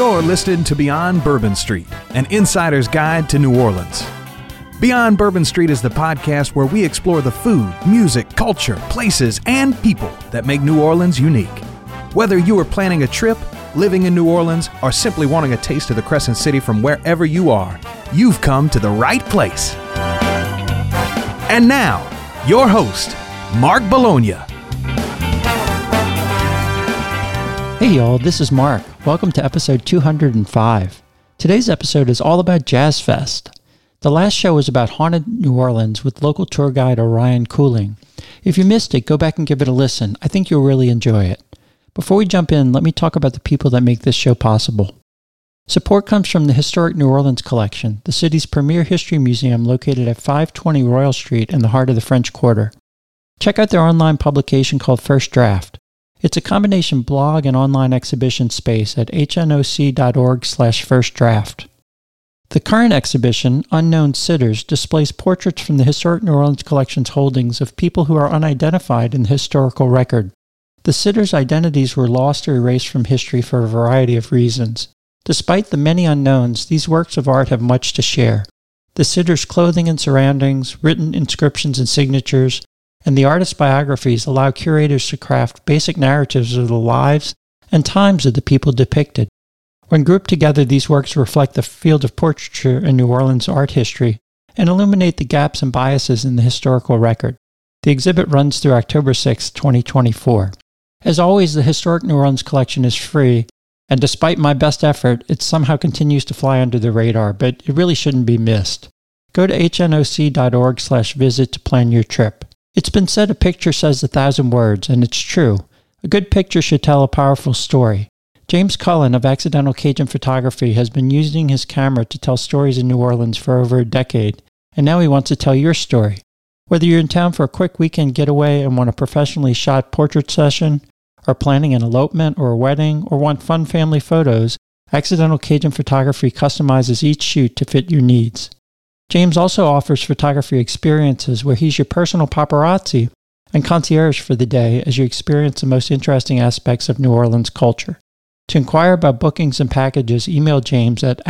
You're listening to Beyond Bourbon Street, an insider's guide to New Orleans. Beyond Bourbon Street is the podcast where we explore the food, music, culture, places, and people that make New Orleans unique. Whether you are planning a trip, living in New Orleans, or simply wanting a taste of the Crescent City from wherever you are, you've come to the right place. And now, your host, Mark Bologna. Hey y'all, this is Mark. Welcome to episode 205. Today's episode is all about Jazz Fest. The last show was about haunted New Orleans with local tour guide Orion Cooling. If you missed it, go back and give it a listen. I think you'll really enjoy it. Before we jump in, let me talk about the people that make this show possible. Support comes from the Historic New Orleans Collection, the city's premier history museum located at 520 Royal Street in the heart of the French Quarter. Check out their online publication called First Draft. It's a combination blog and online exhibition space at hnoc.org/firstdraft. The current exhibition, Unknown Sitters, displays portraits from the Historic New Orleans Collection's holdings of people who are unidentified in the historical record. The sitters' identities were lost or erased from history for a variety of reasons. Despite the many unknowns, these works of art have much to share. The sitters' clothing and surroundings, written inscriptions and signatures, and the artists' biographies allow curators to craft basic narratives of the lives and times of the people depicted. When grouped together, these works reflect the field of portraiture in New Orleans art history and illuminate the gaps and biases in the historical record. The exhibit runs through October 6, 2024. As always, the Historic New Orleans Collection is free, and despite my best effort, it somehow continues to fly under the radar, but it really shouldn't be missed. Go to hnoc.org/visit to plan your trip. It's been said a picture says 1,000 words, and it's true. A good picture should tell a powerful story. James Cullen of Accidental Cajun Photography has been using his camera to tell stories in New Orleans for over a decade, and now he wants to tell your story. Whether you're in town for a quick weekend getaway and want a professionally shot portrait session, or planning an elopement or a wedding, or want fun family photos, Accidental Cajun Photography customizes each shoot to fit your needs. James also offers photography experiences where he's your personal paparazzi and concierge for the day as you experience the most interesting aspects of New Orleans culture. To inquire about bookings and packages, email James at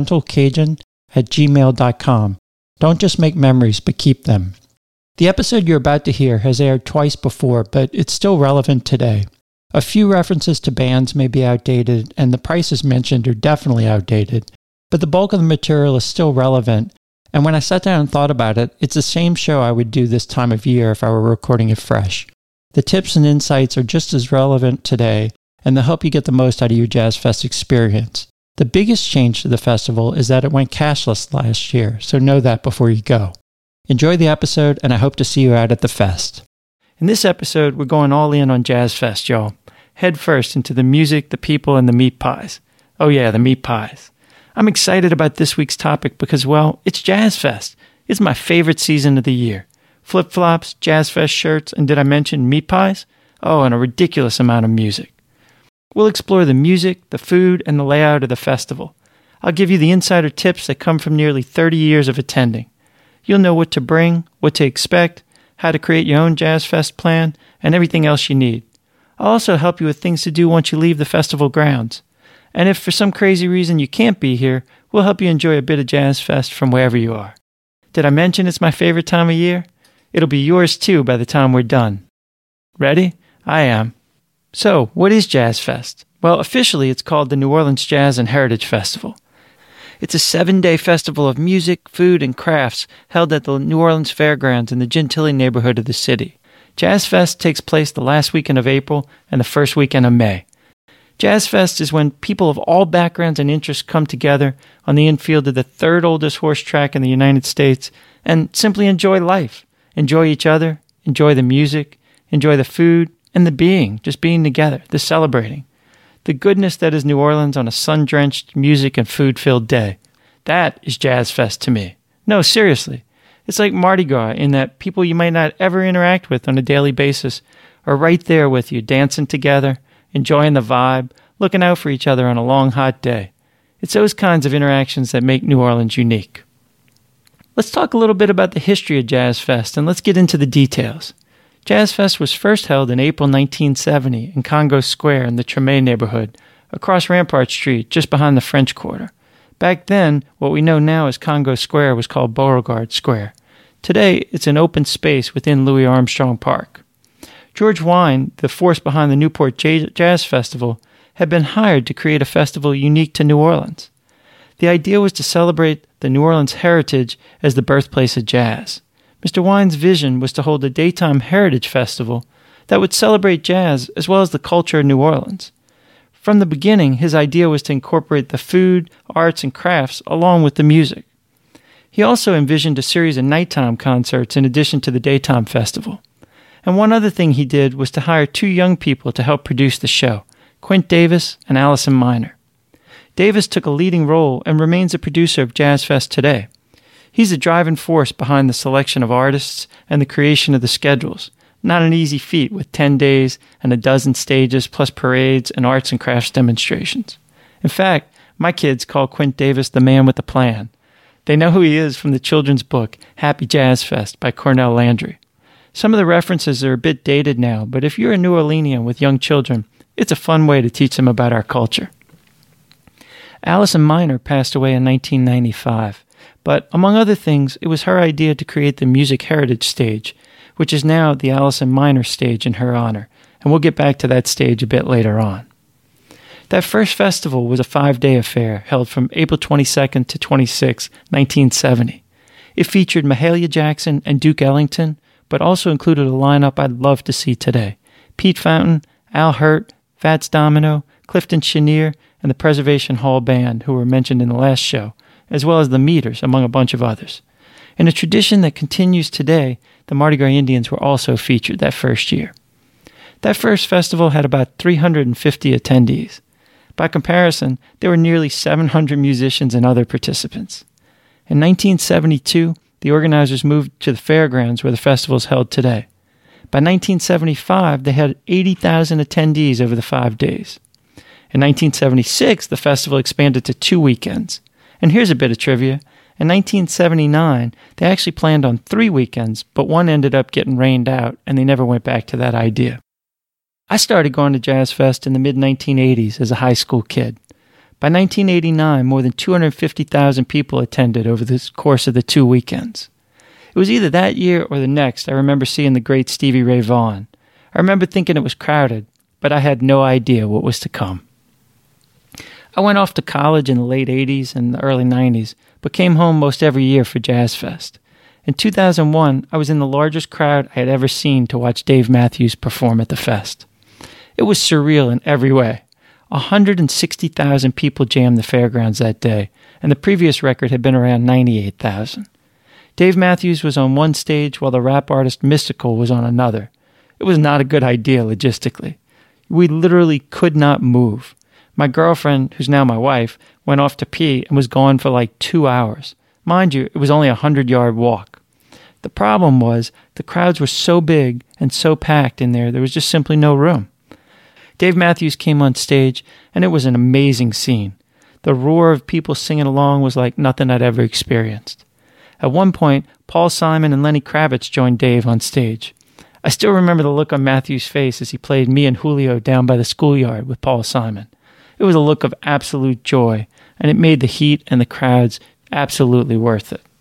accidentalcajun@gmail.com. Don't just make memories, but keep them. The episode you're about to hear has aired twice before, but it's still relevant today. A few references to bands may be outdated, and the prices mentioned are definitely outdated, but the bulk of the material is still relevant. And when I sat down and thought about it, it's the same show I would do this time of year if I were recording it fresh. The tips and insights are just as relevant today, and they'll help you get the most out of your Jazz Fest experience. The biggest change to the festival is that it went cashless last year, so know that before you go. Enjoy the episode, and I hope to see you out at the fest. In this episode, we're going all in on Jazz Fest, y'all. Head first into the music, the people, and the meat pies. Oh yeah, the meat pies. I'm excited about this week's topic because, well, it's Jazz Fest. It's my favorite season of the year. Flip-flops, Jazz Fest shirts, and did I mention meat pies? Oh, and a ridiculous amount of music. We'll explore the music, the food, and the layout of the festival. I'll give you the insider tips that come from nearly 30 years of attending. You'll know what to bring, what to expect, how to create your own Jazz Fest plan, and everything else you need. I'll also help you with things to do once you leave the festival grounds. And if for some crazy reason you can't be here, we'll help you enjoy a bit of Jazz Fest from wherever you are. Did I mention it's my favorite time of year? It'll be yours too by the time we're done. Ready? I am. So, what is Jazz Fest? Well, officially it's called the New Orleans Jazz and Heritage Festival. It's a 7-day festival of music, food, and crafts held at the New Orleans Fairgrounds in the Gentilly neighborhood of the city. Jazz Fest takes place the last weekend of April and the first weekend of May. Jazz Fest is when people of all backgrounds and interests come together on the infield of the third oldest horse track in the United States and simply enjoy life, enjoy each other, enjoy the music, enjoy the food, and the just being together, the celebrating. The goodness that is New Orleans on a sun-drenched, music and food-filled day. That is Jazz Fest to me. No, seriously. It's like Mardi Gras in that people you might not ever interact with on a daily basis are right there with you, dancing together, enjoying the vibe, looking out for each other on a long, hot day. It's those kinds of interactions that make New Orleans unique. Let's talk a little bit about the history of Jazz Fest, and let's get into the details. Jazz Fest was first held in April 1970 in Congo Square in the Treme neighborhood, across Rampart Street, just behind the French Quarter. Back then, what we know now as Congo Square was called Beauregard Square. Today, it's an open space within Louis Armstrong Park. George Wine, the force behind the Newport Jazz Festival, had been hired to create a festival unique to New Orleans. The idea was to celebrate the New Orleans heritage as the birthplace of jazz. Mr. Wine's vision was to hold a daytime heritage festival that would celebrate jazz as well as the culture of New Orleans. From the beginning, his idea was to incorporate the food, arts, and crafts along with the music. He also envisioned a series of nighttime concerts in addition to the daytime festival. And one other thing he did was to hire 2 young people to help produce the show, Quint Davis and Allison Miner. Davis took a leading role and remains a producer of Jazz Fest today. He's the driving force behind the selection of artists and the creation of the schedules. Not an easy feat with 10 days and a dozen stages plus parades and arts and crafts demonstrations. In fact, my kids call Quint Davis the man with the plan. They know who he is from the children's book, Happy Jazz Fest by Cornell Landry. Some of the references are a bit dated now, but if you're a New Orleanian with young children, it's a fun way to teach them about our culture. Allison Miner passed away in 1995, but among other things, it was her idea to create the Music Heritage Stage, which is now the Allison Miner Stage in her honor, and we'll get back to that stage a bit later on. That first festival was a 5-day affair held from April 22nd to 26, 1970. It featured Mahalia Jackson and Duke Ellington, but also included a lineup I'd love to see today. Pete Fountain, Al Hirt, Fats Domino, Clifton Chenier, and the Preservation Hall Band, who were mentioned in the last show, as well as the Meters, among a bunch of others. In a tradition that continues today, the Mardi Gras Indians were also featured that first year. That first festival had about 350 attendees. By comparison, there were nearly 700 musicians and other participants. In 1972, the organizers moved to the fairgrounds where the festival is held today. By 1975, they had 80,000 attendees over the 5 days. In 1976, the festival expanded to 2 weekends. And here's a bit of trivia. In 1979, they actually planned on 3 weekends, but one ended up getting rained out, and they never went back to that idea. I started going to Jazz Fest in the mid-1980s as a high school kid. By 1989, more than 250,000 people attended over the course of the 2 weekends. It was either that year or the next I remember seeing the great Stevie Ray Vaughan. I remember thinking it was crowded, but I had no idea what was to come. I went off to college in the late 80s and the early 90s, but came home most every year for Jazz Fest. In 2001, I was in the largest crowd I had ever seen to watch Dave Matthews perform at the fest. It was surreal in every way. 160,000 people jammed the fairgrounds that day, and the previous record had been around 98,000. Dave Matthews was on one stage while the rap artist Mystical was on another. It was not a good idea logistically. We literally could not move. My girlfriend, who's now my wife, went off to pee and was gone for like 2 hours. Mind you, it was only a 100-yard walk. The problem was the crowds were so big and so packed in there was just simply no room. Dave Matthews came on stage, and it was an amazing scene. The roar of people singing along was like nothing I'd ever experienced. At one point, Paul Simon and Lenny Kravitz joined Dave on stage. I still remember the look on Matthews' face as he played Me and Julio Down by the Schoolyard with Paul Simon. It was a look of absolute joy, and it made the heat and the crowds absolutely worth it.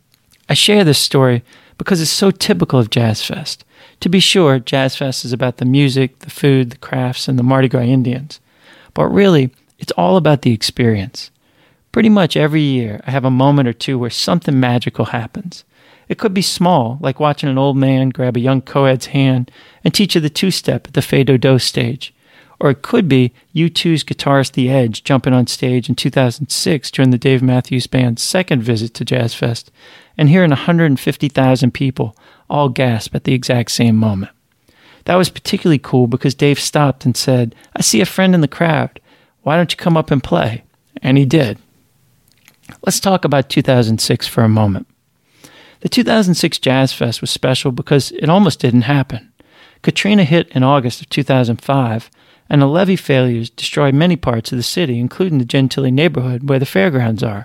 I share this story because it's so typical of Jazz Fest. To be sure, Jazz Fest is about the music, the food, the crafts, and the Mardi Gras Indians. But really, it's all about the experience. Pretty much every year, I have a moment or two where something magical happens. It could be small, like watching an old man grab a young co-ed's hand and teach you the two-step at the Fais Dodo stage. Or it could be U2's guitarist The Edge jumping on stage in 2006 during the Dave Matthews Band's second visit to Jazz Fest and hearing 150,000 people all gasp at the exact same moment. That was particularly cool because Dave stopped and said, "I see a friend in the crowd. Why don't you come up and play?" And he did. Let's talk about 2006 for a moment. The 2006 Jazz Fest was special because it almost didn't happen. Katrina hit in August of 2005, and the levee failures destroyed many parts of the city, including the Gentilly neighborhood where the fairgrounds are.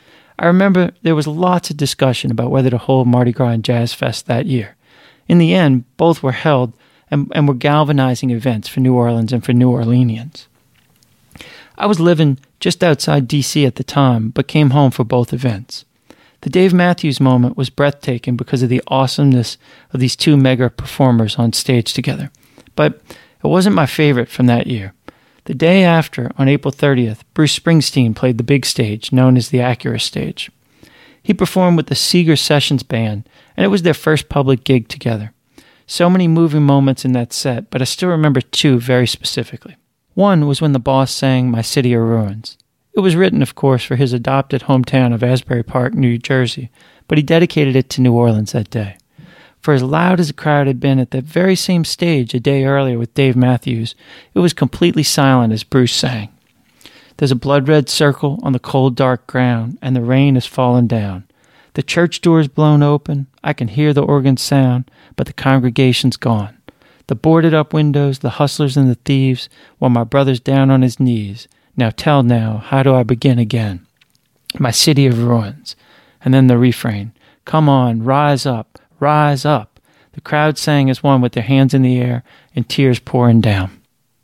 I remember there was lots of discussion about whether to hold Mardi Gras and Jazz Fest that year. In the end, both were held and were galvanizing events for New Orleans and for New Orleanians. I was living just outside D.C. at the time, but came home for both events. The Dave Matthews moment was breathtaking because of the awesomeness of these two mega performers on stage together. But it wasn't my favorite from that year. The day after, on April 30th, Bruce Springsteen played the big stage, known as the Acura stage. He performed with the Seeger Sessions Band, and it was their first public gig together. So many moving moments in that set, but I still remember two very specifically. One was when the boss sang My City of Ruins. It was written, of course, for his adopted hometown of Asbury Park, New Jersey, but he dedicated it to New Orleans that day. For as loud as the crowd had been at that very same stage a day earlier with Dave Matthews, it was completely silent as Bruce sang. There's a blood-red circle on the cold, dark ground, and the rain has fallen down. The church door's blown open, I can hear the organ sound, but the congregation's gone. The boarded-up windows, the hustlers and the thieves, while my brother's down on his knees. Now tell now, how do I begin again? My city of ruins. And then the refrain, come on, rise up, rise up. The crowd sang as one with their hands in the air and tears pouring down.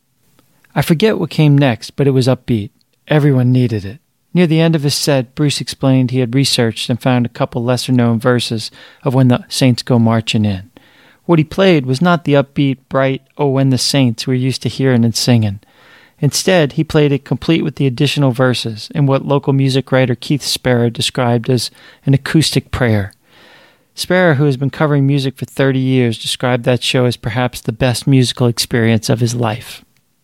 I forget what came next, but it was upbeat. Everyone needed it. Near the end of his set, Bruce explained he had researched and found a couple lesser-known verses of When the Saints Go Marching In. What he played was not the upbeat, bright, Oh, When the Saints we're used to hearing and singing. Instead, he played it complete with the additional verses in what local music writer Keith Sparrow described as an acoustic prayer. Sparrow, who has been covering music for 30 years, described that show as perhaps the best musical experience of his life.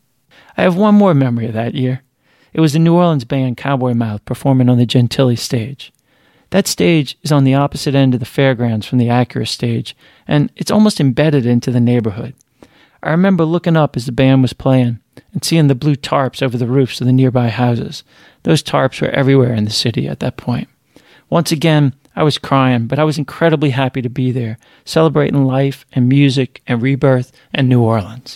I have one more memory of that year. It was the New Orleans band Cowboy Mouth performing on the Gentilly stage. That stage is on the opposite end of the fairgrounds from the Acura stage, and it's almost embedded into the neighborhood. I remember looking up as the band was playing and seeing the blue tarps over the roofs of the nearby houses. Those tarps were everywhere in the city at that point. Once again, I was crying, but I was incredibly happy to be there, celebrating life and music and rebirth and New Orleans.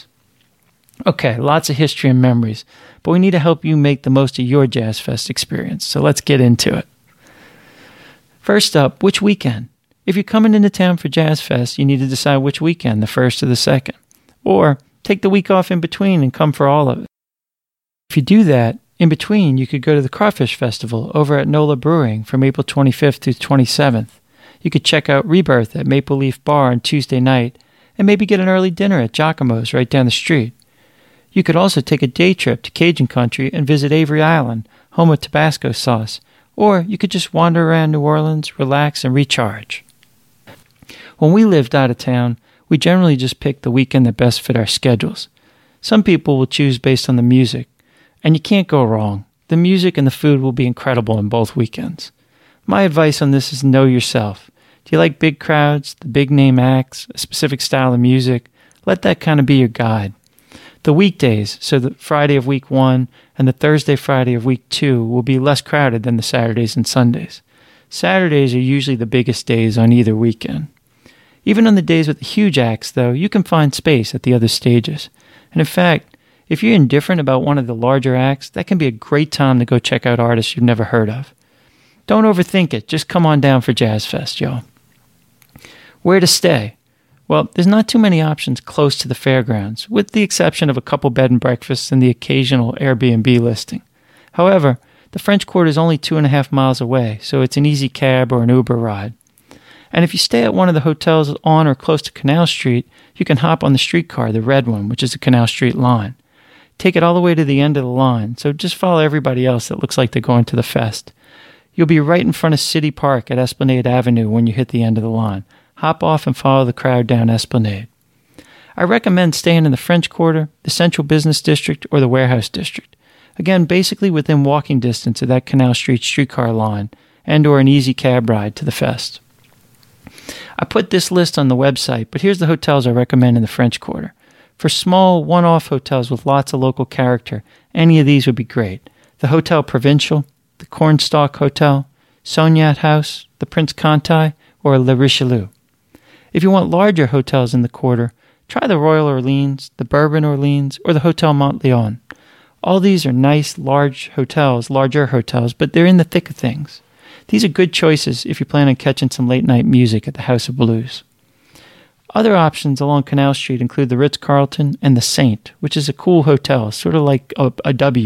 Okay, lots of history and memories, but we need to help you make the most of your Jazz Fest experience, so let's get into it. First up, which weekend? If you're coming into town for Jazz Fest, you need to decide which weekend, the first or the second. Or take the week off in between and come for all of it. If you do that, in between, you could go to the Crawfish Festival over at NOLA Brewing from April 25th through 27th. You could check out Rebirth at Maple Leaf Bar on Tuesday night, and maybe get an early dinner at Giacomo's right down the street. You could also take a day trip to Cajun Country and visit Avery Island, home of Tabasco sauce, or you could just wander around New Orleans, relax, and recharge. When we lived out of town, we generally just picked the weekend that best fit our schedules. Some people will choose based on the music, and you can't go wrong. The music and the food will be incredible in both weekends. My advice on this is know yourself. Do you like big crowds, the big-name acts, a specific style of music? Let that kind of be your guide. The weekdays, so the Friday of week 1 and the Thursday, Friday of week 2, will be less crowded than the Saturdays and Sundays. Saturdays are usually the biggest days on either weekend. Even on the days with the huge acts, though, you can find space at the other stages. And in fact, if you're indifferent about one of the larger acts, that can be a great time to go check out artists you've never heard of. Don't overthink it. Just come on down for Jazz Fest, y'all. Where to stay? Well, there's not too many options close to the fairgrounds, with the exception of a couple bed and breakfasts and the occasional Airbnb listing. However, the French Quarter is only 2.5 miles away, so it's an easy cab or an Uber ride. And if you stay at one of the hotels on or close to Canal Street, you can hop on the streetcar, the red one, which is the Canal Street line. Take it all the way to the end of the line, so just follow everybody else that looks like they're going to the fest. You'll be right in front of City Park at Esplanade Avenue when you hit the end of the line. Hop off and follow the crowd down Esplanade. I recommend staying in the French Quarter, the Central Business District, or the Warehouse District. Again, basically within walking distance of that Canal Street streetcar line, and or an easy cab ride to the fest. I put this list on the website, but here's the hotels I recommend in the French Quarter. For small, one-off hotels with lots of local character, any of these would be great. The Hotel Provincial, the Cornstalk Hotel, Sognat House, the Prince Conti, or Le Richelieu. If you want larger hotels in the Quarter, try the Royal Orleans, the Bourbon Orleans, or the Hotel Montleon. All these are nice, larger hotels, but they're in the thick of things. These are good choices if you plan on catching some late-night music at the House of Blues. Other options along Canal Street include the Ritz-Carlton and the Saint, which is a cool hotel, sort of like a W,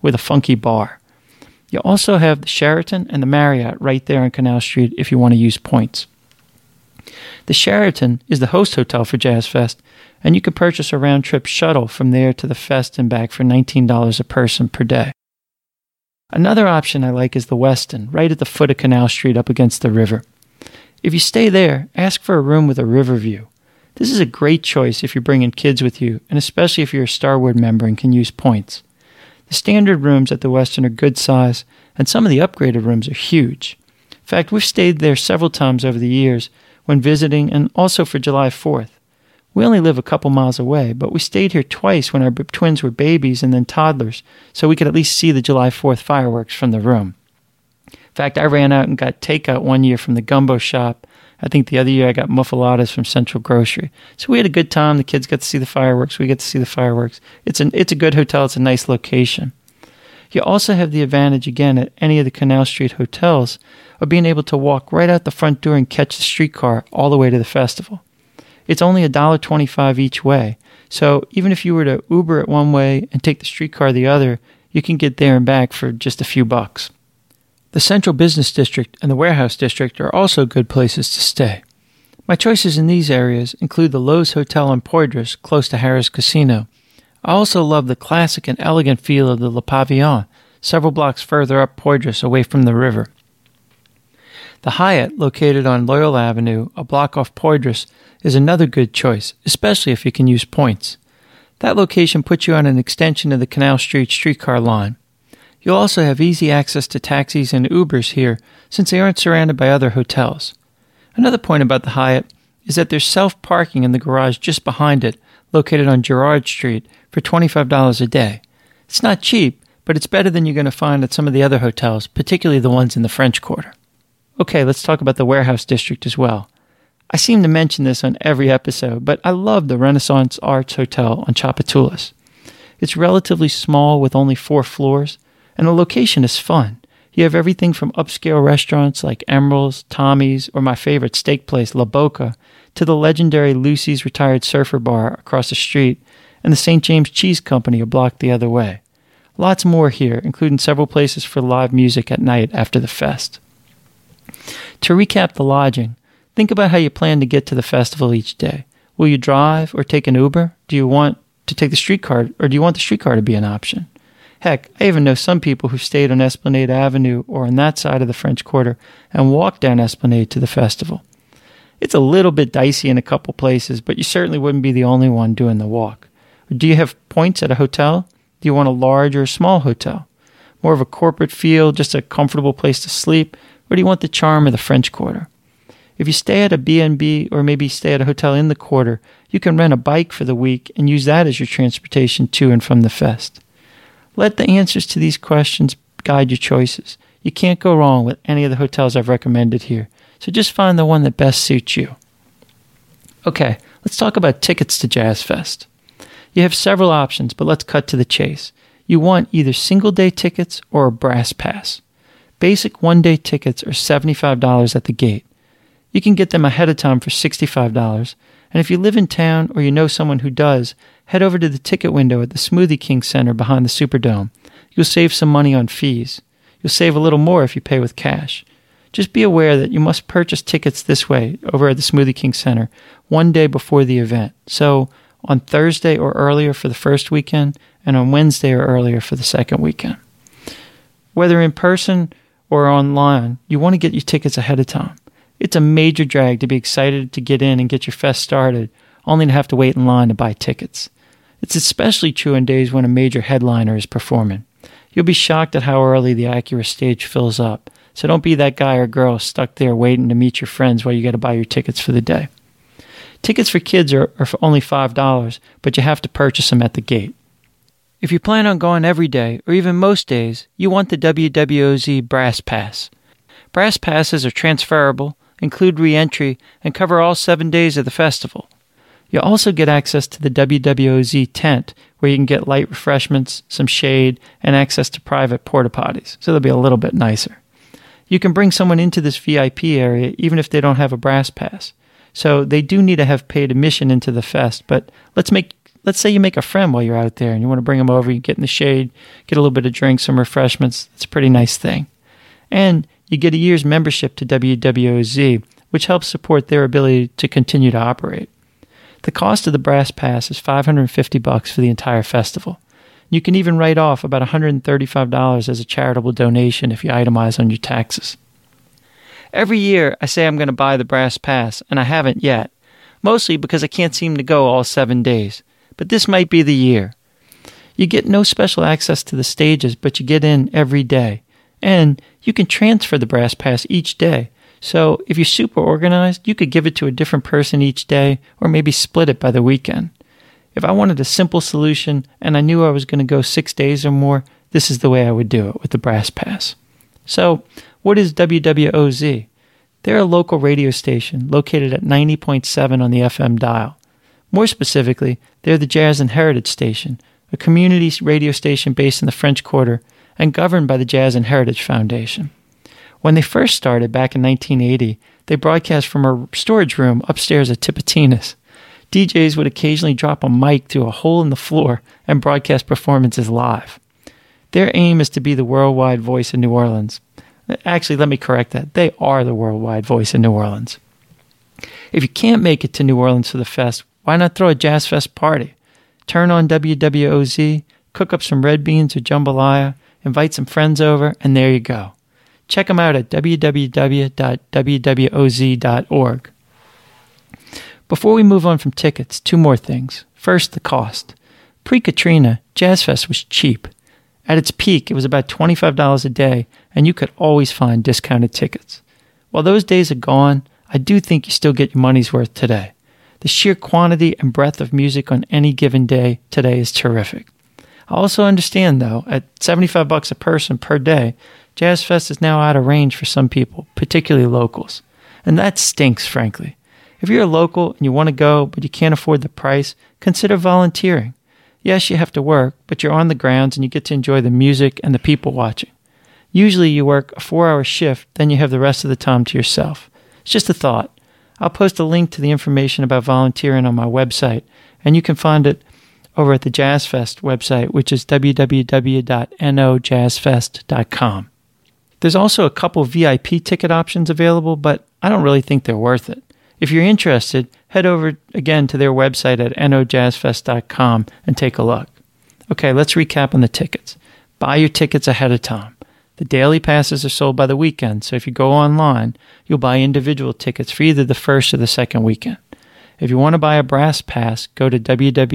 with a funky bar. You also have the Sheraton and the Marriott right there on Canal Street if you want to use points. The Sheraton is the host hotel for Jazz Fest, and you can purchase a round-trip shuttle from there to the fest and back for $19 a person per day. Another option I like is the Westin, right at the foot of Canal Street up against the river. If you stay there, ask for a room with a river view. This is a great choice if you're bringing kids with you, and especially if you're a Starwood member and can use points. The standard rooms at the Westin are good size, and some of the upgraded rooms are huge. In fact, we've stayed there several times over the years when visiting and also for July 4th. We only live a couple miles away, but we stayed here twice when our twins were babies and then toddlers, so we could at least see the July 4th fireworks from the room. In fact, I ran out and got takeout one year from the Gumbo Shop. I think the other year I got muffaladas from Central Grocery. So we had a good time. The kids got to see the fireworks. We get to see the fireworks. It's a good hotel. It's a nice location. You also have the advantage, again, at any of the Canal Street hotels of being able to walk right out the front door and catch the streetcar all the way to the festival. It's only $1.25 each way, so even if you were to Uber it one way and take the streetcar the other, you can get there and back for just a few bucks. The Central Business District and the Warehouse District are also good places to stay. My choices in these areas include the Loews Hotel in Poydras, close to Harrah's Casino. I also love the classic and elegant feel of the Le Pavillon, several blocks further up Poydras away from the river. The Hyatt, located on Loyola Avenue, a block off Poydras, is another good choice, especially if you can use points. That location puts you on an extension of the Canal Street streetcar line. You'll also have easy access to taxis and Ubers here since they aren't surrounded by other hotels. Another point about the Hyatt is that there's self-parking in the garage just behind it, located on Girard Street, for $25 a day. It's not cheap, but it's better than you're going to find at some of the other hotels, particularly the ones in the French Quarter. Okay, let's talk about the Warehouse District as well. I seem to mention this on every episode, but I love the Renaissance Arts Hotel on Tchoupitoulas. It's relatively small with only 4 floors, and the location is fun. You have everything from upscale restaurants like Emeril's, Tommy's, or my favorite steak place, La Boca, to the legendary Lucy's Retired Surfer Bar across the street and the St. James Cheese Company a block the other way. Lots more here, including several places for live music at night after the fest. To recap the lodging, think about how you plan to get to the festival each day. Will you drive or take an Uber? Do you want to take the streetcar, or do you want the streetcar to be an option? Heck, I even know some people who stayed on Esplanade Avenue or on that side of the French Quarter and walked down Esplanade to the festival. It's a little bit dicey in a couple places, but you certainly wouldn't be the only one doing the walk. Do you have points at a hotel? Do you want a large or a small hotel? More of a corporate feel, just a comfortable place to sleep? Or do you want the charm of the French Quarter? If you stay at a B&B or maybe stay at a hotel in the Quarter, you can rent a bike for the week and use that as your transportation to and from the fest. Let the answers to these questions guide your choices. You can't go wrong with any of the hotels I've recommended here, so just find the one that best suits you. Okay, let's talk about tickets to Jazz Fest. You have several options, but let's cut to the chase. You want either single-day tickets or a brass pass. Basic one-day tickets are $75 at the gate. You can get them ahead of time for $65, and if you live in town or you know someone who does, head over to the ticket window at the Smoothie King Center behind the Superdome. You'll save some money on fees. You'll save a little more if you pay with cash. Just be aware that you must purchase tickets this way over at the Smoothie King Center one day before the event. So on Thursday or earlier for the first weekend, and on Wednesday or earlier for the second weekend. Whether in person or online, you want to get your tickets ahead of time. It's a major drag to be excited to get in and get your fest started, only to have to wait in line to buy tickets. It's especially true on days when a major headliner is performing. You'll be shocked at how early the Acura stage fills up, so don't be that guy or girl stuck there waiting to meet your friends while you got to buy your tickets for the day. Tickets for kids are for only $5, but you have to purchase them at the gate. If you plan on going every day, or even most days, you want the WWOZ Brass Pass. Brass Passes are transferable, include re-entry, and cover all 7 days of the festival. You'll also get access to the WWOZ tent, where you can get light refreshments, some shade, and access to private porta potties, so they'll be a little bit nicer. You can bring someone into this VIP area even if they don't have a Brass Pass. So they do need to have paid admission into the fest, but let's make let's say you make a friend while you're out there and you want to bring them over, you get in the shade, get a little bit of drink, some refreshments. It's a pretty nice thing. And you get a year's membership to WWOZ, which helps support their ability to continue to operate. The cost of the Brass Pass is $550 for the entire festival. You can even write off about $135 as a charitable donation if you itemize on your taxes. Every year, I say I'm going to buy the Brass Pass, and I haven't yet, mostly because I can't seem to go all 7 days. But this might be the year. You get no special access to the stages, but you get in every day. And you can transfer the Brass Pass each day. So if you're super organized, you could give it to a different person each day, or maybe split it by the weekend. If I wanted a simple solution and I knew I was going to go 6 days or more, this is the way I would do it with the Brass Pass. So, what is WWOZ? They're a local radio station located at 90.7 on the FM dial. More specifically, they're the Jazz and Heritage Station, a community radio station based in the French Quarter and governed by the Jazz and Heritage Foundation. When they first started back in 1980, they broadcast from a storage room upstairs at Tipitina's. DJs would occasionally drop a mic through a hole in the floor and broadcast performances live. Their aim is to be the worldwide voice in New Orleans. Actually, let me correct that. They are the worldwide voice in New Orleans. If you can't make it to New Orleans for the fest, why not throw a Jazz Fest party? Turn on WWOZ, cook up some red beans or jambalaya, invite some friends over, and there you go. Check them out at www.wwoz.org. Before we move on from tickets, 2 more things. First, the cost. Pre-Katrina, Jazz Fest was cheap. At its peak, it was about $25 a day, and you could always find discounted tickets. While those days are gone, I do think you still get your money's worth today. The sheer quantity and breadth of music on any given day today is terrific. I also understand, though, at $75 a person per day, Jazz Fest is now out of range for some people, particularly locals. And that stinks, frankly. If you're a local and you want to go, but you can't afford the price, consider volunteering. Yes, you have to work, but you're on the grounds and you get to enjoy the music and the people watching. Usually you work a 4-hour shift, then you have the rest of the time to yourself. It's just a thought. I'll post a link to the information about volunteering on my website, and you can find it over at the Jazz Fest website, which is www.nojazzfest.com. There's also a couple VIP ticket options available, but I don't really think they're worth it. If you're interested, head over again to their website at nojazzfest.com and take a look. Okay, let's recap on the tickets. Buy your tickets ahead of time. The daily passes are sold by the weekend, so if you go online, you'll buy individual tickets for either the first or the second weekend. If you want to buy a Brass Pass, go to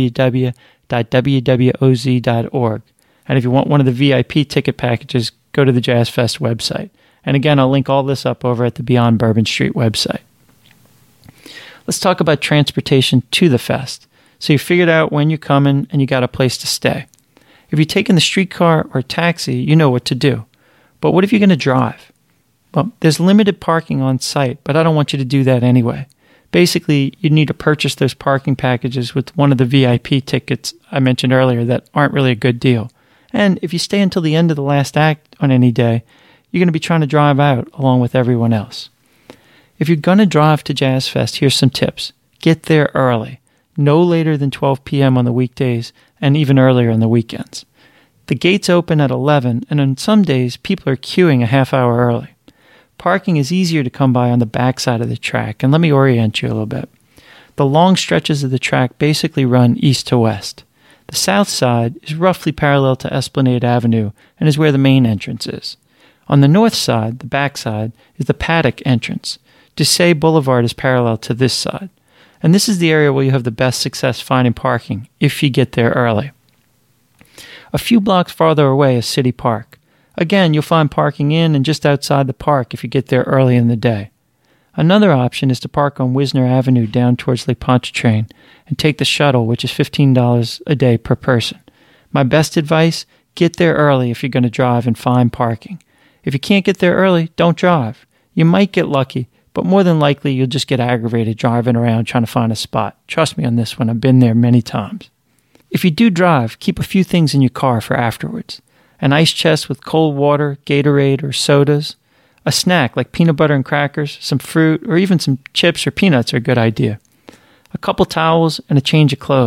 www.wwoz.org. And if you want one of the VIP ticket packages, go to the Jazz Fest website. And again, I'll link all this up over at the Beyond Bourbon Street website. Let's talk about transportation to the fest. So you figured out when you're coming and you got a place to stay. If you're taking the streetcar or taxi, you know what to do. But what if you're going to drive? Well, there's limited parking on site, but I don't want you to do that anyway. Basically, you need to purchase those parking packages with one of the VIP tickets I mentioned earlier that aren't really a good deal. And if you stay until the end of the last act on any day, you're going to be trying to drive out along with everyone else. If you're going to drive to Jazz Fest, here's some tips. Get there early, no later than 12 p.m. on the weekdays, and even earlier on the weekends. The gates open at 11, and on some days, people are queuing a half hour early. Parking is easier to come by on the backside of the track, and let me orient you a little bit. The long stretches of the track basically run east to west. The south side is roughly parallel to Esplanade Avenue and is where the main entrance is. On the north side, the backside, is the paddock entrance. Desailles Boulevard is parallel to this side. And this is the area where you have the best success finding parking, if you get there early. A few blocks farther away is City Park. Again, you'll find parking in and just outside the park if you get there early in the day. Another option is to park on Wisner Avenue down towards Lake Pontchartrain and take the shuttle, which is $15 a day per person. My best advice, get there early if you're going to drive and find parking. If you can't get there early, don't drive. You might get lucky, but more than likely you'll just get aggravated driving around trying to find a spot. Trust me on this one, I've been there many times. If you do drive, keep a few things in your car for afterwards. An ice chest with cold water, Gatorade, or sodas. A snack like peanut butter and crackers, some fruit, or even some chips or peanuts are a good idea. A couple towels and a change of clothes.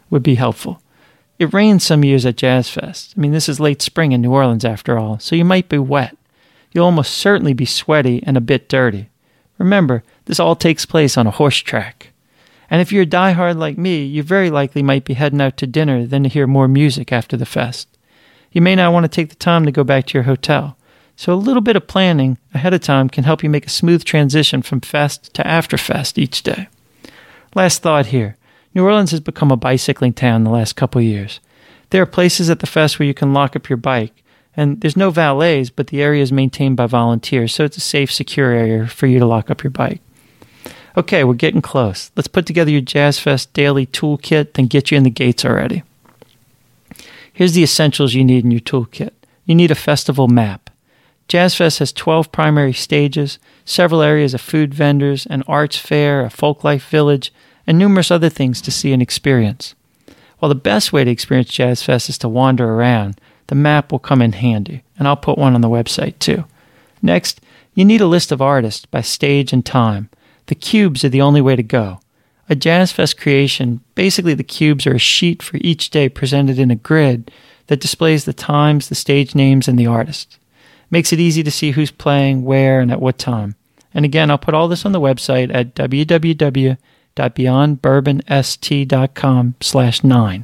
would be helpful. It rains some years at Jazz Fest. I mean, this is late spring in New Orleans after all, so you might be wet. You'll almost certainly be sweaty and a bit dirty. Remember, this all takes place on a horse track. And if you're a diehard like me, you very likely might be heading out to dinner then to hear more music after the fest. You may not want to take the time to go back to your hotel, so a little bit of planning ahead of time can help you make a smooth transition from fest to after fest each day. Last thought here. New Orleans has become a bicycling town the last couple years. There are places at the fest where you can lock up your bike, and there's no valets, but the area is maintained by volunteers, so it's a safe, secure area for you to lock up your bike. Okay, we're getting close. Let's put together your Jazz Fest daily toolkit, then get you in the gates already. Here's the essentials you need in your toolkit. You need a festival map. Jazz Fest has 12 primary stages, several areas of food vendors, an arts fair, a folklife village, and numerous other things to see and experience. While the best way to experience Jazz Fest is to wander around, the map will come in handy, and I'll put one on the website too. Next, you need a list of artists by stage and time. The cubes are the only way to go. A Jazz Fest creation, basically the cubes are a sheet for each day presented in a grid that displays the times, the stage names, and the artists. Makes it easy to see who's playing, where, and at what time. And again, I'll put all this on the website at www.beyondbourbonst.com/9.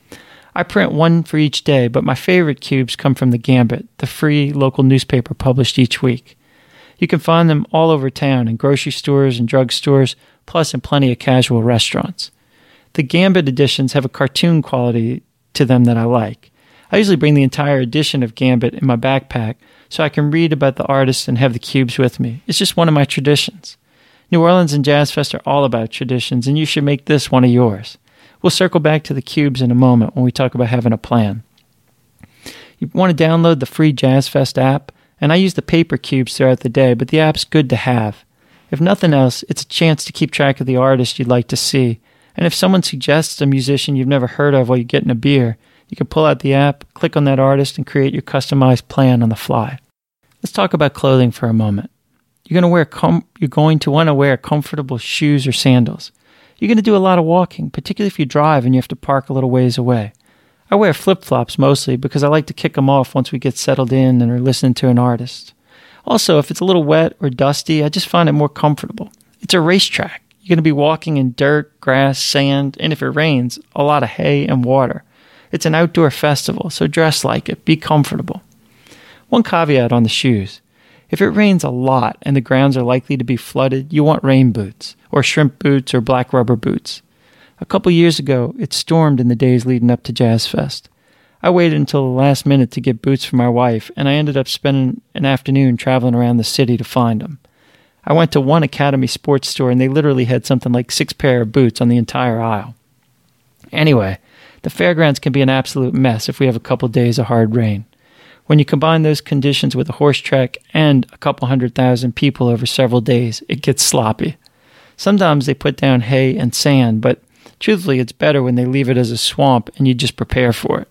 I print one for each day, but my favorite cubes come from the Gambit, the free local newspaper published each week. You can find them all over town in grocery stores and drugstores, plus in plenty of casual restaurants. The Gambit editions have a cartoon quality to them that I like. I usually bring the entire edition of Gambit in my backpack so I can read about the artists and have the cubes with me. It's just one of my traditions. New Orleans and Jazz Fest are all about traditions, and you should make this one of yours. We'll circle back to the cubes in a moment when we talk about having a plan. You want to download the free Jazz Fest app, and I use the paper cubes throughout the day, but the app's good to have. If nothing else, it's a chance to keep track of the artist you'd like to see, and if someone suggests a musician you've never heard of while you're getting a beer, you can pull out the app, click on that artist, and create your customized plan on the fly. Let's talk about clothing for a moment. You're going to want to wear comfortable shoes or sandals. You're going to do a lot of walking, particularly if you drive and you have to park a little ways away. I wear flip-flops mostly because I like to kick them off once we get settled in and are listening to an artist. Also, if it's a little wet or dusty, I just find it more comfortable. It's a racetrack. You're going to be walking in dirt, grass, sand, and if it rains, a lot of hay and water. It's an outdoor festival, so dress like it. Be comfortable. One caveat on the shoes. If it rains a lot and the grounds are likely to be flooded, you want rain boots, or shrimp boots, or black rubber boots. A couple years ago, it stormed in the days leading up to Jazz Fest. I waited until the last minute to get boots for my wife, and I ended up spending an afternoon traveling around the city to find them. I went to one Academy sports store, and they literally had something like 6 pair of boots on the entire aisle. Anyway, the fairgrounds can be an absolute mess if we have a couple days of hard rain. When you combine those conditions with a horse track and a couple 100,000 people over several days, it gets sloppy. Sometimes they put down hay and sand, but truthfully, it's better when they leave it as a swamp and you just prepare for it.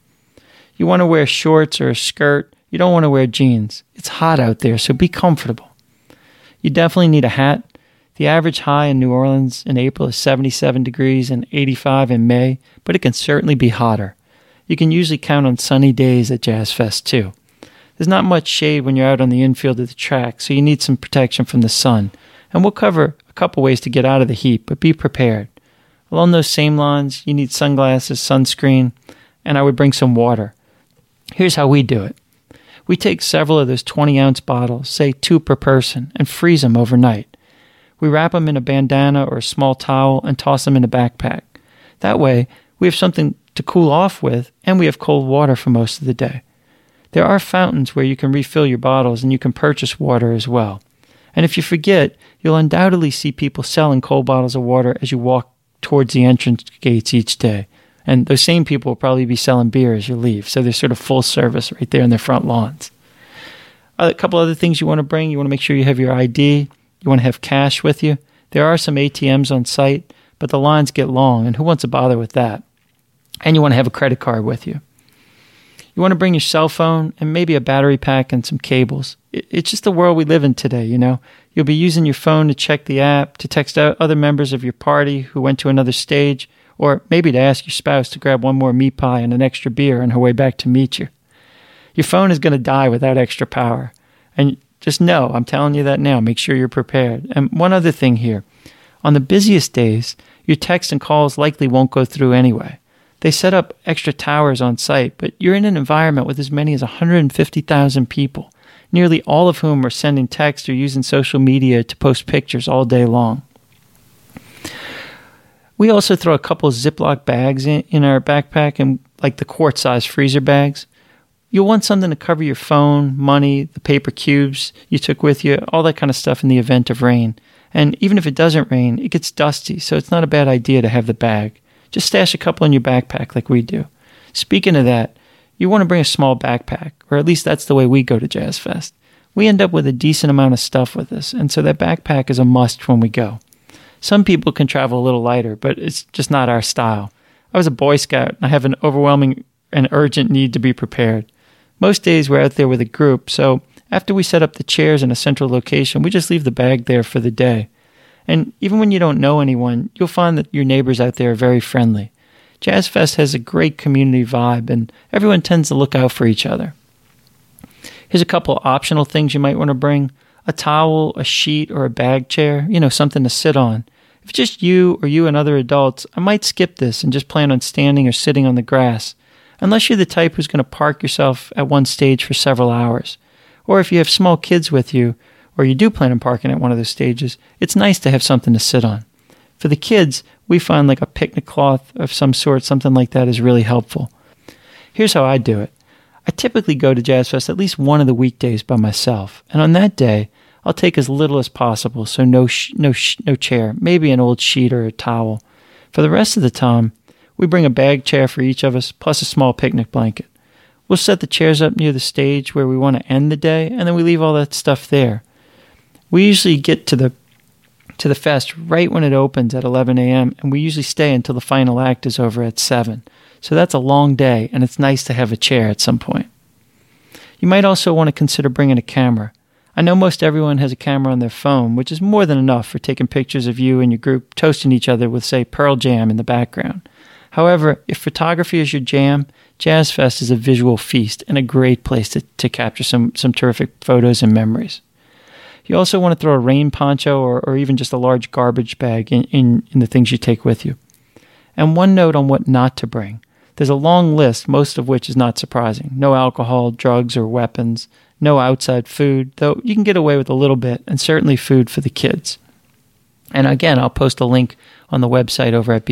You want to wear shorts or a skirt. You don't want to wear jeans. It's hot out there, so be comfortable. You definitely need a hat. The average high in New Orleans in April is 77 degrees and 85 in May, but it can certainly be hotter. You can usually count on sunny days at Jazz Fest too. There's not much shade when you're out on the infield of the track, so you need some protection from the sun. And we'll cover a couple ways to get out of the heat, but be prepared. Along those same lines, you need sunglasses, sunscreen, and I would bring some water. Here's how we do it. We take several of those 20-ounce bottles, say 2 per person, and freeze them overnight. We wrap them in a bandana or a small towel and toss them in a backpack. That way, we have something to cool off with, and we have cold water for most of the day. There are fountains where you can refill your bottles, and you can purchase water as well. And if you forget, you'll undoubtedly see people selling cold bottles of water as you walk towards the entrance gates each day. And those same people will probably be selling beer as you leave, so there's sort of full service right there in their front lawns. A couple other things you want to bring. You want to make sure you have your ID. You want to have cash with you. There are some ATMs on site, but the lines get long, and who wants to bother with that? And you want to have a credit card with you. You want to bring your cell phone and maybe a battery pack and some cables. It's just the world we live in today, you know. You'll be using your phone to check the app, to text out other members of your party who went to another stage, or maybe to ask your spouse to grab one more meat pie and an extra beer on her way back to meet you. Your phone is going to die without extra power. And just know, I'm telling you that now, make sure you're prepared. And one other thing here. On the busiest days, your texts and calls likely won't go through anyway. They set up extra towers on site, but you're in an environment with as many as 150,000 people, nearly all of whom are sending text or using social media to post pictures all day long. We also throw a couple of Ziploc bags in our backpack, and like the quart-sized freezer bags. You'll want something to cover your phone, money, the paper cubes you took with you, all that kind of stuff in the event of rain. And even if it doesn't rain, it gets dusty, so it's not a bad idea to have the bag. Just stash a couple in your backpack like we do. Speaking of that, you want to bring a small backpack, or at least that's the way we go to Jazz Fest. We end up with a decent amount of stuff with us, and so that backpack is a must when we go. Some people can travel a little lighter, but it's just not our style. I was a Boy Scout, and I have an overwhelming and urgent need to be prepared. Most days we're out there with a group, so after we set up the chairs in a central location, we just leave the bag there for the day. And even when you don't know anyone, you'll find that your neighbors out there are very friendly. Jazz Fest has a great community vibe, and everyone tends to look out for each other. Here's a couple optional things you might want to bring. A towel, a sheet, or a bag chair, something to sit on. If it's just you or you and other adults, I might skip this and just plan on standing or sitting on the grass, unless you're the type who's going to park yourself at one stage for several hours. Or if you have small kids with you, or you do plan on parking at one of those stages, it's nice to have something to sit on. For the kids, we find like a picnic cloth of some sort, something like that is really helpful. Here's how I do it. I typically go to Jazz Fest at least one of the weekdays by myself, and on that day, I'll take as little as possible, so no chair, maybe an old sheet or a towel. For the rest of the time, we bring a bag chair for each of us, plus a small picnic blanket. We'll set the chairs up near the stage where we want to end the day, and then we leave all that stuff there. We usually get to the fest right when it opens at 11 a.m., and we usually stay until the final act is over at 7. So that's a long day, and it's nice to have a chair at some point. You might also want to consider bringing a camera. I know most everyone has a camera on their phone, which is more than enough for taking pictures of you and your group toasting each other with, say, Pearl Jam in the background. However, if photography is your jam, Jazz Fest is a visual feast and a great place to capture some terrific photos and memories. You also want to throw a rain poncho or even just a large garbage bag in the things you take with you. And one note on what not to bring. There's a long list, most of which is not surprising. No alcohol, drugs, or weapons. No outside food, though you can get away with a little bit, and certainly food for the kids. And again, I'll post a link on the website over at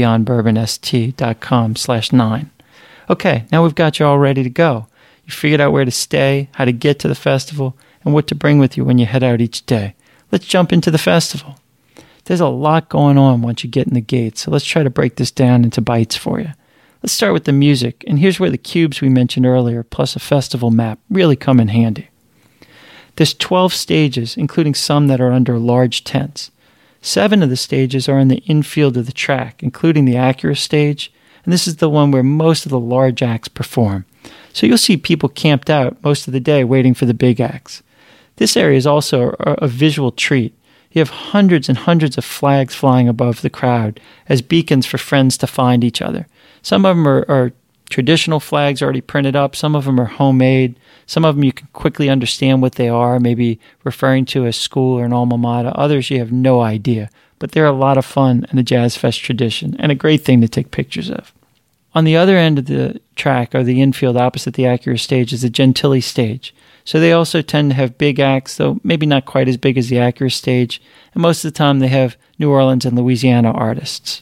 beyondbourbonst.com/9. Okay, now we've got you all ready to go. You figured out where to stay, how to get to the festival, and what to bring with you when you head out each day. Let's jump into the festival. There's a lot going on once you get in the gate, so let's try to break this down into bites for you. Let's start with the music, and here's where the cubes we mentioned earlier, plus a festival map, really come in handy. There's 12 stages, including some that are under large tents. 7 of the stages are in the infield of the track, including the Acura stage, and this is the one where most of the large acts perform. So you'll see people camped out most of the day waiting for the big acts. This area is also a visual treat. You have hundreds and hundreds of flags flying above the crowd as beacons for friends to find each other. Some of them are traditional flags already printed up. Some of them are homemade. Some of them you can quickly understand what they are, maybe referring to a school or an alma mater. Others you have no idea, but they're a lot of fun and a Jazz Fest tradition and a great thing to take pictures of. On the other end of the track, or the infield opposite the Acura stage, is the Gentilly stage. So they also tend to have big acts, though maybe not quite as big as the Acura stage, and most of the time they have New Orleans and Louisiana artists.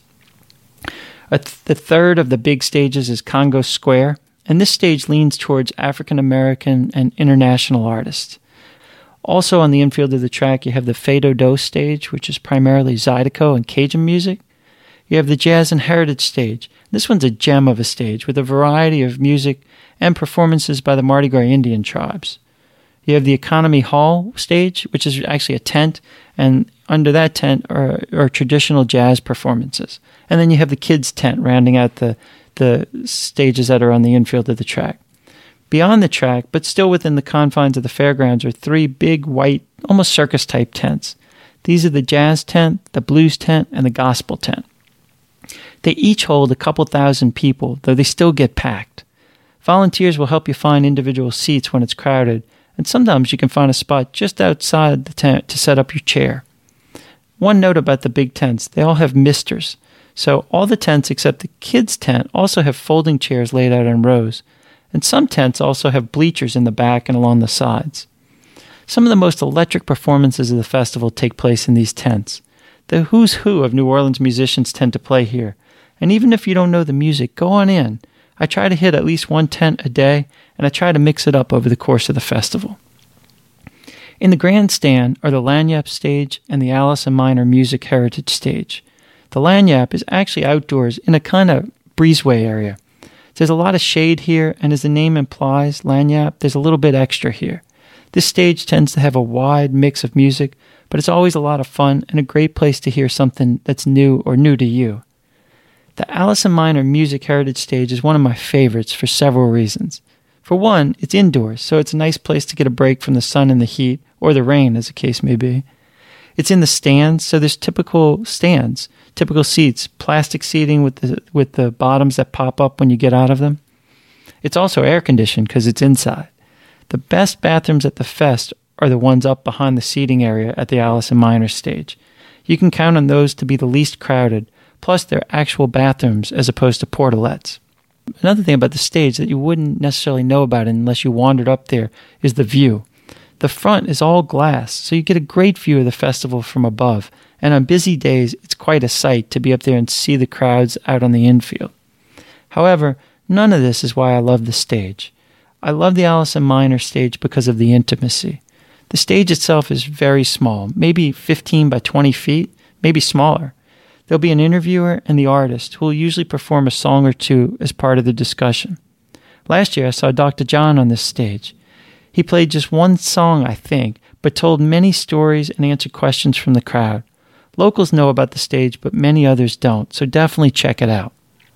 The third of the big stages is Congo Square, and this stage leans towards African American and international artists. Also on the infield of the track, you have the Fado Do stage, which is primarily Zydeco and Cajun music. You have the Jazz and Heritage stage. This one's a gem of a stage with a variety of music and performances by the Mardi Gras Indian tribes. You have the Economy Hall stage, which is actually a tent, and under that tent are traditional jazz performances. And then you have the kids' tent rounding out the stages that are on the infield of the track. Beyond the track, but still within the confines of the fairgrounds, are 3 big, white, almost circus-type tents. These are the jazz tent, the blues tent, and the gospel tent. They each hold a couple thousand people, though they still get packed. Volunteers will help you find individual seats when it's crowded, and sometimes you can find a spot just outside the tent to set up your chair. One note about the big tents, they all have misters. So all the tents except the kids' tent also have folding chairs laid out in rows, and some tents also have bleachers in the back and along the sides. Some of the most electric performances of the festival take place in these tents. The who's who of New Orleans musicians tend to play here, and even if you don't know the music, go on in. I try to hit at least one tent a day, and I try to mix it up over the course of the festival. In the grandstand are the Lagniappe stage and the Allison Minor Music Heritage stage. The Lagniappe is actually outdoors in a kind of breezeway area. There's a lot of shade here, and as the name implies, Lagniappe, there's a little bit extra here. This stage tends to have a wide mix of music, but it's always a lot of fun and a great place to hear something that's new or new to you. The Allison Minor Music Heritage stage is one of my favorites for several reasons. For one, it's indoors, so it's a nice place to get a break from the sun and the heat, or the rain, as the case may be. It's in the stands, so there's typical stands, typical seats, plastic seating with the bottoms that pop up when you get out of them. It's also air-conditioned because it's inside. The best bathrooms at the fest are the ones up behind the seating area at the Allison Minor stage. You can count on those to be the least crowded, plus they're actual bathrooms as opposed to portalettes. Another thing about the stage that you wouldn't necessarily know about unless you wandered up there is the view. The front is all glass, so you get a great view of the festival from above, and on busy days, it's quite a sight to be up there and see the crowds out on the infield. However, none of this is why I love the stage. I love the Allison Minor stage because of the intimacy. The stage itself is very small, maybe 15 by 20 feet, maybe smaller. There'll be an interviewer and the artist who will usually perform a song or two as part of the discussion. Last year, I saw Dr. John on this stage. He played just one song, I think, but told many stories and answered questions from the crowd. Locals know about the stage, but many others don't, so definitely check it out.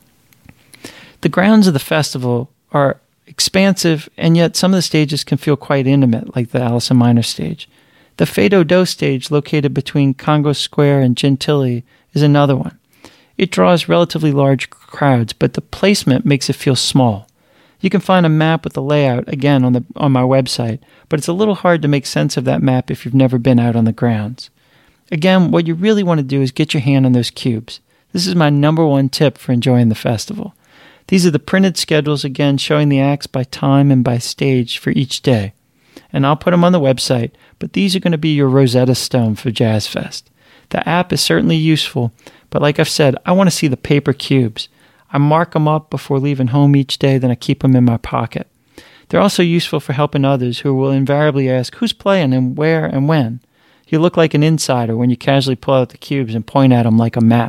The grounds of the festival are expansive, and yet some of the stages can feel quite intimate, like the Allison Minor stage. The Fado stage, located between Congo Square and Gentilly, is another one. It draws relatively large crowds, but the placement makes it feel small. You can find a map with the layout, again, on my website, but it's a little hard to make sense of that map if you've never been out on the grounds. Again, what you really want to do is get your hand on those cubes. This is my number one tip for enjoying the festival. These are the printed schedules, again, showing the acts by time and by stage for each day. And I'll put them on the website, but these are going to be your Rosetta Stone for Jazz Fest. The app is certainly useful, but like I've said, I want to see the paper cubes. I mark them up before leaving home each day, then I keep them in my pocket. They're also useful for helping others who will invariably ask who's playing and where and when. You look like an insider when you casually pull out the cubes and point at them like a map.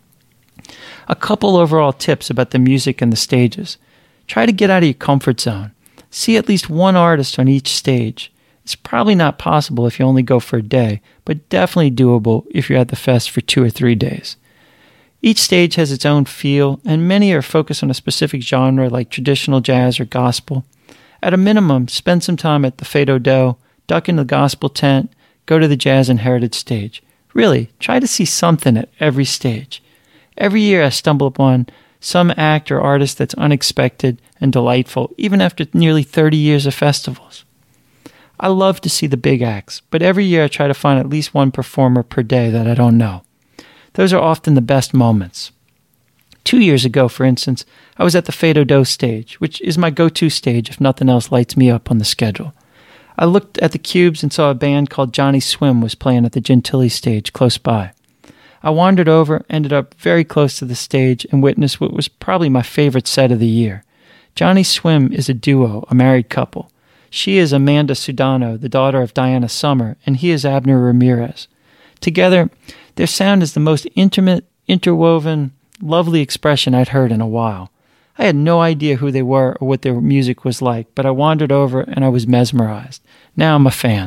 A couple overall tips about the music and the stages. Try to get out of your comfort zone. See at least one artist on each stage. It's probably not possible if you only go for a day, but definitely doable if you're at the fest for 2 or 3 days. Each stage has its own feel, and many are focused on a specific genre like traditional jazz or gospel. At a minimum, spend some time at the Fado, duck in the gospel tent, go to the jazz and heritage stage. Really, try to see something at every stage. Every year I stumble upon some act or artist that's unexpected and delightful, even after nearly 30 years of festivals. I love to see the big acts, but every year I try to find at least one performer per day that I don't know. Those are often the best moments. 2 years ago, for instance, I was at the Fado stage, which is my go-to stage if nothing else lights me up on the schedule. I looked at the cubes and saw a band called Johnny Swim was playing at the Gentilly stage close by. I wandered over, ended up very close to the stage, and witnessed what was probably my favorite set of the year. Johnny Swim is a duo, a married couple. She is Amanda Sudano, the daughter of Diana Summer, and he is Abner Ramirez. Together, their sound is the most intimate, interwoven, lovely expression I'd heard in a while. I had no idea who they were or what their music was like, but I wandered over and I was mesmerized. Now I'm a fan.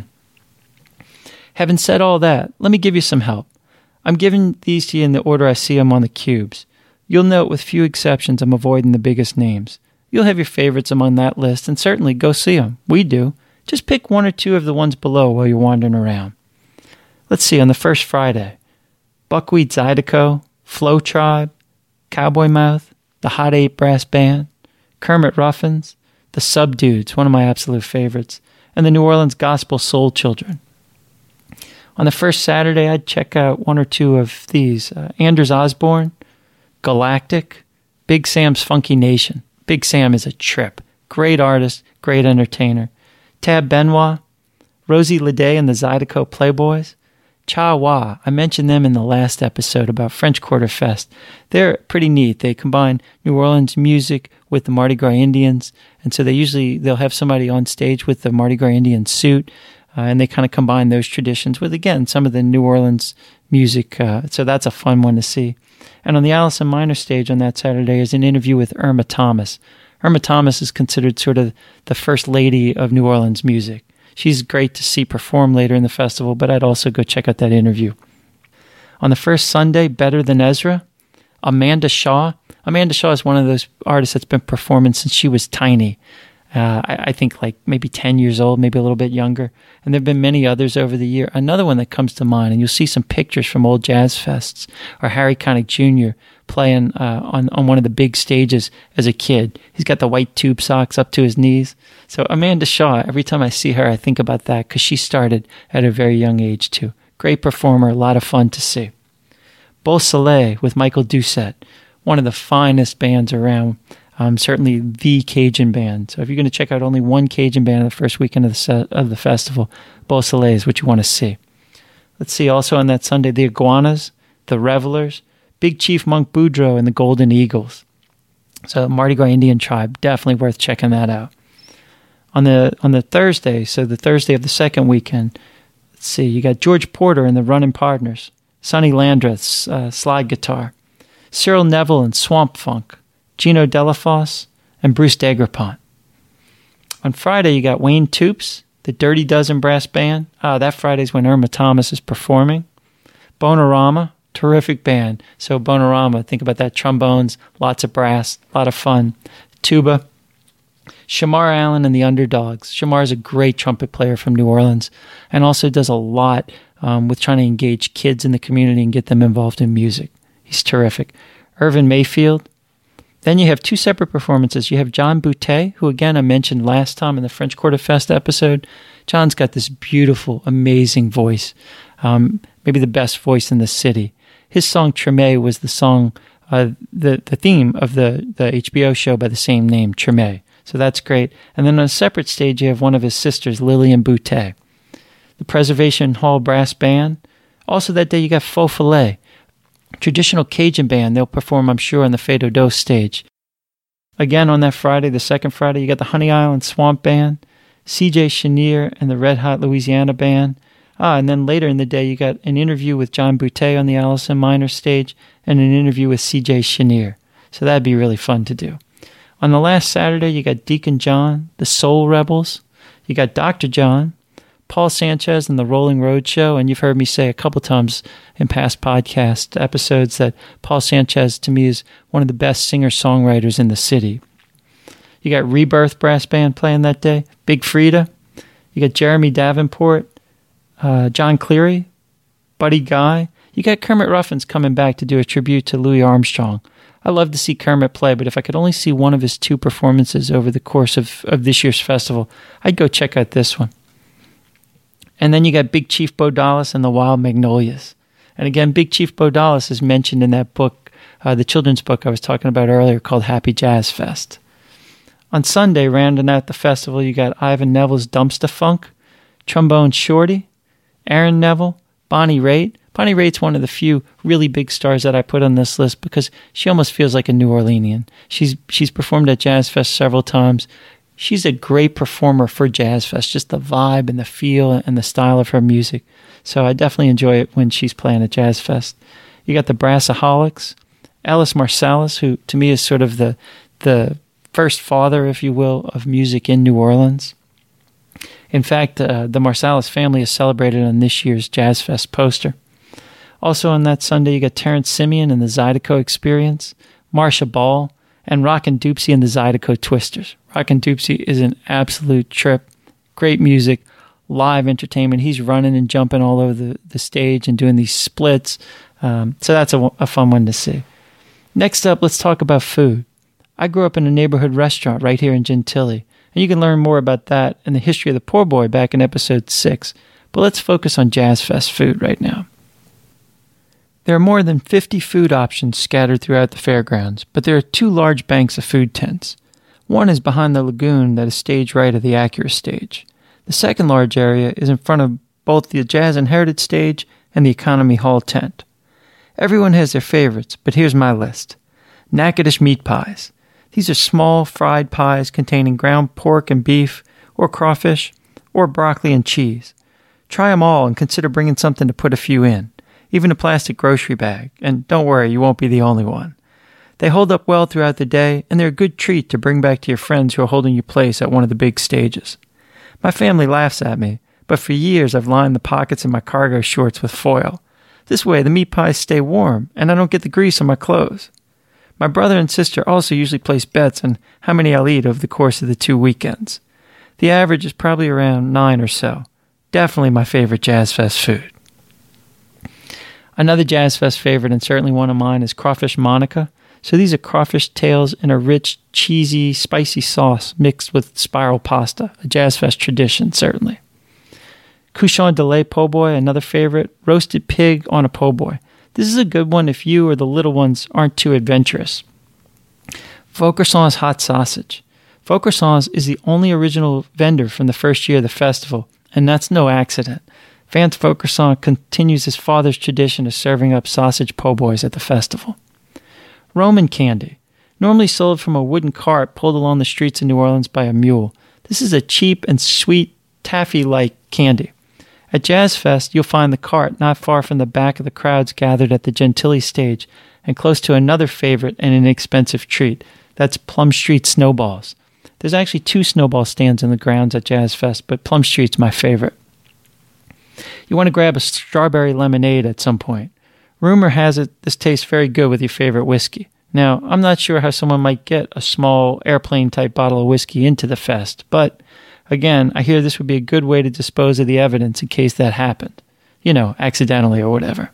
Having said all that, let me give you some help. I'm giving these to you in the order I see them on the cubes. You'll note with few exceptions I'm avoiding the biggest names. You'll have your favorites among that list, and certainly go see them. We do. Just pick 1 or 2 of the ones below while you're wandering around. Let's see, on the first Friday, Buckwheat Zydeco, Flow Tribe, Cowboy Mouth, the Hot 8 Brass Band, Kermit Ruffins, the Subdudes, one of my absolute favorites, and the New Orleans Gospel Soul Children. On the first Saturday, I'd check out one or two of these. Anders Osborne, Galactic, Big Sam's Funky Nation. Big Sam is a trip. Great artist, great entertainer. Tab Benoit, Rosie Leday and the Zydeco Playboys. Cha Wa, I mentioned them in the last episode about French Quarter Fest. They're pretty neat. They combine New Orleans music with the Mardi Gras Indians, and so they'll have somebody on stage with the Mardi Gras Indian suit, and they kind of combine those traditions with, again, some of the New Orleans music, so that's a fun one to see. And on the Allison Minor stage on that Saturday is an interview with Irma Thomas. Irma Thomas is considered sort of the first lady of New Orleans music. She's great to see perform later in the festival, but I'd also go check out that interview. On the first Sunday, Better Than Ezra, Amanda Shaw. Amanda Shaw is one of those artists that's been performing since she was tiny. I think like maybe 10 years old, maybe a little bit younger. And there have been many others over the year. Another one that comes to mind, and you'll see some pictures from old jazz fests, are Harry Connick Jr. playing on one of the big stages as a kid. He's got the white tube socks up to his knees. So Amanda Shaw, every time I see her, I think about that because she started at a very young age too. Great performer, a lot of fun to see. Beau Soleil with Michael Doucette, one of the finest bands around. Certainly the Cajun band. So if you're going to check out only one Cajun band in the first weekend of the festival, Beau Soleil is what you want to see. Let's see, also on that Sunday, the Iguanas, the Revelers, Big Chief Monk Boudreaux, and the Golden Eagles. So Mardi Gras Indian Tribe, definitely worth checking that out. On the Thursday, so the Thursday of the second weekend, let's see, you got George Porter and the Running Partners, Sonny Landreth's slide guitar, Cyril Neville and Swamp Funk, Gino Delafosse, and Bruce Dagrapont. On Friday, you got Wayne Toops, the Dirty Dozen Brass Band. That Friday's when Irma Thomas is performing. Bonorama, terrific band. So Bonorama, think about that. Trombones, lots of brass, a lot of fun. Tuba. Shamar Allen and the Underdogs. Shamar is a great trumpet player from New Orleans and also does a lot with trying to engage kids in the community and get them involved in music. He's terrific. Irvin Mayfield. Then you have two separate performances. You have John Boutet, who again I mentioned last time in the French Quarter Fest episode. John's got this beautiful, amazing voice, maybe the best voice in the city. His song Treme was the song, the theme of the HBO show by the same name, Treme. So that's great. And then on a separate stage, you have one of his sisters, Lillian Boutet. The Preservation Hall Brass Band. Also that day, you got Faux Filet, traditional Cajun band. They'll perform, I'm sure, on the Fado Dos stage. Again, on that Friday, the second Friday, you got the Honey Island Swamp Band, C.J. Chenier and the Red Hot Louisiana Band. And then later in the day, you got an interview with John Boutet on the Allison Minor stage and an interview with C.J. Chenier. So that'd be really fun to do. On the last Saturday, you got Deacon John, the Soul Rebels. You got Dr. John, Paul Sanchez and the Rolling Road Show, and you've heard me say a couple times in past podcast episodes that Paul Sanchez, to me, is one of the best singer-songwriters in the city. You got Rebirth Brass Band playing that day, Big Frida. You got Jeremy Davenport, John Cleary, Buddy Guy. You got Kermit Ruffins coming back to do a tribute to Louis Armstrong. I love to see Kermit play, but if I could only see one of his two performances over the course of this year's festival, I'd go check out this one. And then you got Big Chief Bo Dallas and the Wild Magnolias. And again, Big Chief Bo Dallas is mentioned in that book, the children's book I was talking about earlier called Happy Jazz Fest. On Sunday, rounding out the festival, you got Ivan Neville's Dumpster Funk, Trombone Shorty, Aaron Neville, Bonnie Raitt. Bonnie Raitt's one of the few really big stars that I put on this list because she almost feels like a New Orleanian. She's performed at Jazz Fest several times. She's a great performer for Jazz Fest, just the vibe and the feel and the style of her music. So I definitely enjoy it when she's playing at Jazz Fest. You got the Brassaholics, Ellis Marsalis, who to me is sort of the first father, if you will, of music in New Orleans. In fact, the Marsalis family is celebrated on this year's Jazz Fest poster. Also on that Sunday, you got Terrence Simeon and the Zydeco Experience, Marsha Ball, and Rockin' Doopsie and the Zydeco Twisters. Rockin' Doopsie is an absolute trip. Great music, live entertainment. He's running and jumping all over the stage and doing these splits. So that's a fun one to see. Next up, let's talk about food. I grew up in a neighborhood restaurant right here in Gentilly, and you can learn more about that and the history of the poor boy back in episode 6. But let's focus on Jazz Fest food right now. There are more than 50 food options scattered throughout the fairgrounds, but there are 2 large banks of food tents. One is behind the lagoon that is stage right of the Acura stage. The second large area is in front of both the Jazz and Heritage stage and the Economy Hall tent. Everyone has their favorites, but here's my list. Natchitoches meat pies. These are small fried pies containing ground pork and beef, or crawfish, or broccoli and cheese. Try them all and consider bringing something to put a few in, even a plastic grocery bag, and don't worry, you won't be the only one. They hold up well throughout the day, and they're a good treat to bring back to your friends who are holding your place at one of the big stages. My family laughs at me, but for years I've lined the pockets of my cargo shorts with foil. This way the meat pies stay warm, and I don't get the grease on my clothes. My brother and sister also usually place bets on how many I'll eat over the course of the 2 weekends. The average is probably around 9 or so. Definitely my favorite Jazz Fest food. Another Jazz Fest favorite, and certainly one of mine, is crawfish Monica. So these are crawfish tails in a rich, cheesy, spicy sauce mixed with spiral pasta, a Jazz Fest tradition, certainly. Cochon de lait po' boy, another favorite, roasted pig on a po' boy. This is a good one if you or the little ones aren't too adventurous. Vauquerson's hot sausage. Vauquerson's is the only original vendor from the first year of the festival, and that's no accident. Vance Vauquerson continues his father's tradition of serving up sausage po' boys at the festival. Roman candy, normally sold from a wooden cart pulled along the streets of New Orleans by a mule. This is a cheap and sweet taffy-like candy. At Jazz Fest, you'll find the cart not far from the back of the crowds gathered at the Gentilly stage and close to another favorite and inexpensive treat. That's Plum Street Snowballs. There's actually 2 snowball stands in the grounds at Jazz Fest, but Plum Street's my favorite. You want to grab a strawberry lemonade at some point. Rumor has it this tastes very good with your favorite whiskey. Now, I'm not sure how someone might get a small airplane-type bottle of whiskey into the fest, but again, I hear this would be a good way to dispose of the evidence in case that happened. You know, accidentally or whatever.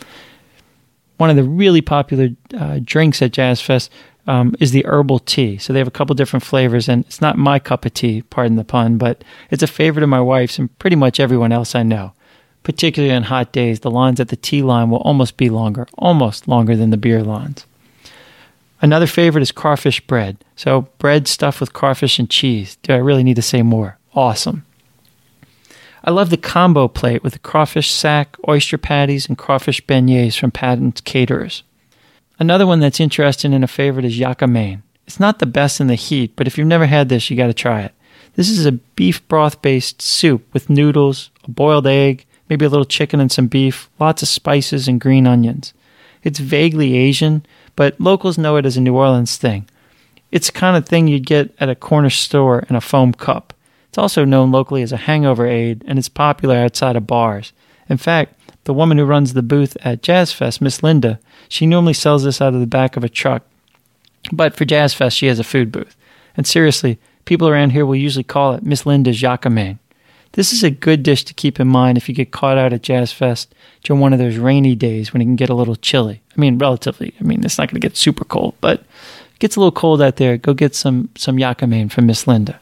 One of the really popular drinks at Jazz Fest is the herbal tea. So they have a couple different flavors, and it's not my cup of tea, pardon the pun, but it's a favorite of my wife's and pretty much everyone else I know. Particularly on hot days, the lines at the tea line will almost longer than the beer lines. Another favorite is crawfish bread. So bread stuffed with crawfish and cheese. Do I really need to say more? Awesome. I love the combo plate with the crawfish sack, oyster patties, and crawfish beignets from Patton's Caterers. Another one that's interesting and a favorite is yucca mein. It's not the best in the heat, but if you've never had this, you got to try it. This is a beef broth-based soup with noodles, a boiled egg, maybe a little chicken and some beef, lots of spices and green onions. It's vaguely Asian, but locals know it as a New Orleans thing. It's the kind of thing you'd get at a corner store in a foam cup. It's also known locally as a hangover aid, and it's popular outside of bars. In fact, the woman who runs the booth at Jazz Fest, Miss Linda, she normally sells this out of the back of a truck. But for Jazz Fest, she has a food booth. And seriously, people around here will usually call it Miss Linda's yucca mein. This is a good dish to keep in mind if you get caught out at Jazz Fest during one of those rainy days when it can get a little chilly. Relatively. It's not going to get super cold, but it gets a little cold out there. Go get some yucca mein from Miss Linda.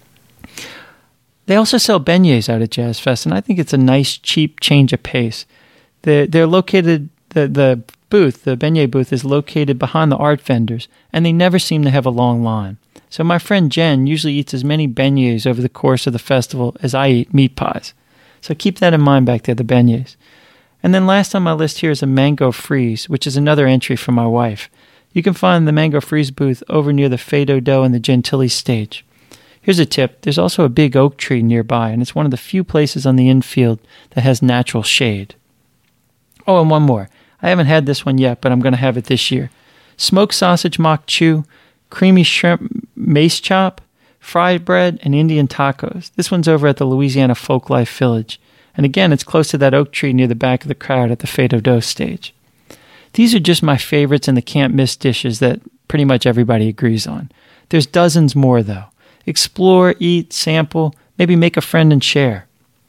They also sell beignets out at Jazz Fest, and I think it's a nice, cheap change of pace. They're located, the beignet booth is located behind the art vendors, and they never seem to have a long line. So my friend Jen usually eats as many beignets over the course of the festival as I eat meat pies. So keep that in mind back there, the beignets. And then last on my list here is a mango freeze, which is another entry from my wife. You can find the mango freeze booth over near the Fée d'Odo and the Gentilly stage. Here's a tip. There's also a big oak tree nearby, and it's one of the few places on the infield that has natural shade. Oh, and one more. I haven't had this one yet, but I'm going to have it this year. Smoked sausage mock chew, creamy shrimp mace chop, fried bread, and Indian tacos. This one's over at the Louisiana Folklife Village. And again, it's close to that oak tree near the back of the crowd at the Fée d'Odo stage. These are just my favorites and the can't-miss dishes that pretty much everybody agrees on. There's dozens more, though. Explore, eat, sample, maybe make a friend and share.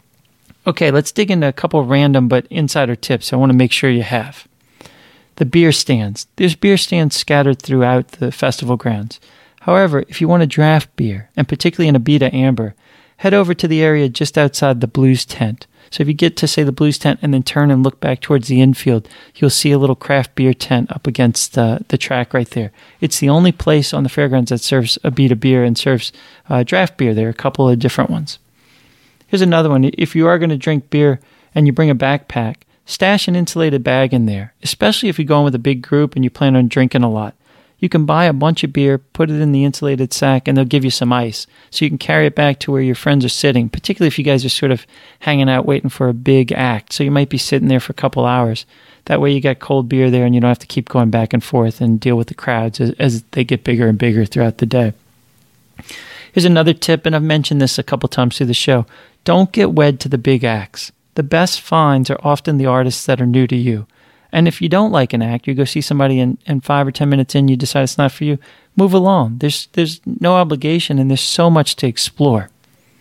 Okay, let's dig into a couple random but insider tips I want to make sure you have. The beer stands. There's beer stands scattered throughout the festival grounds. However, if you want a draft beer, and particularly in Abita Amber, head over to the area just outside the Blues tent. So if you get to, say, the Blues tent and then turn and look back towards the infield, you'll see a little craft beer tent up against the track right there. It's the only place on the fairgrounds that serves Abita beer and serves draft beer. There are a couple of different ones. Here's another one. If you are going to drink beer and you bring a backpack, stash an insulated bag in there, especially if you're going with a big group and you plan on drinking a lot. You can buy a bunch of beer, put it in the insulated sack, and they'll give you some ice. So you can carry it back to where your friends are sitting, particularly if you guys are sort of hanging out waiting for a big act. So you might be sitting there for a couple hours. That way you got cold beer there and you don't have to keep going back and forth and deal with the crowds as they get bigger and bigger throughout the day. Here's another tip, and I've mentioned this a couple times through the show. Don't get wed to the big acts. The best finds are often the artists that are new to you. And if you don't like an act, you go see somebody and 5 or 10 minutes in, you decide it's not for you, move along. There's no obligation and there's so much to explore.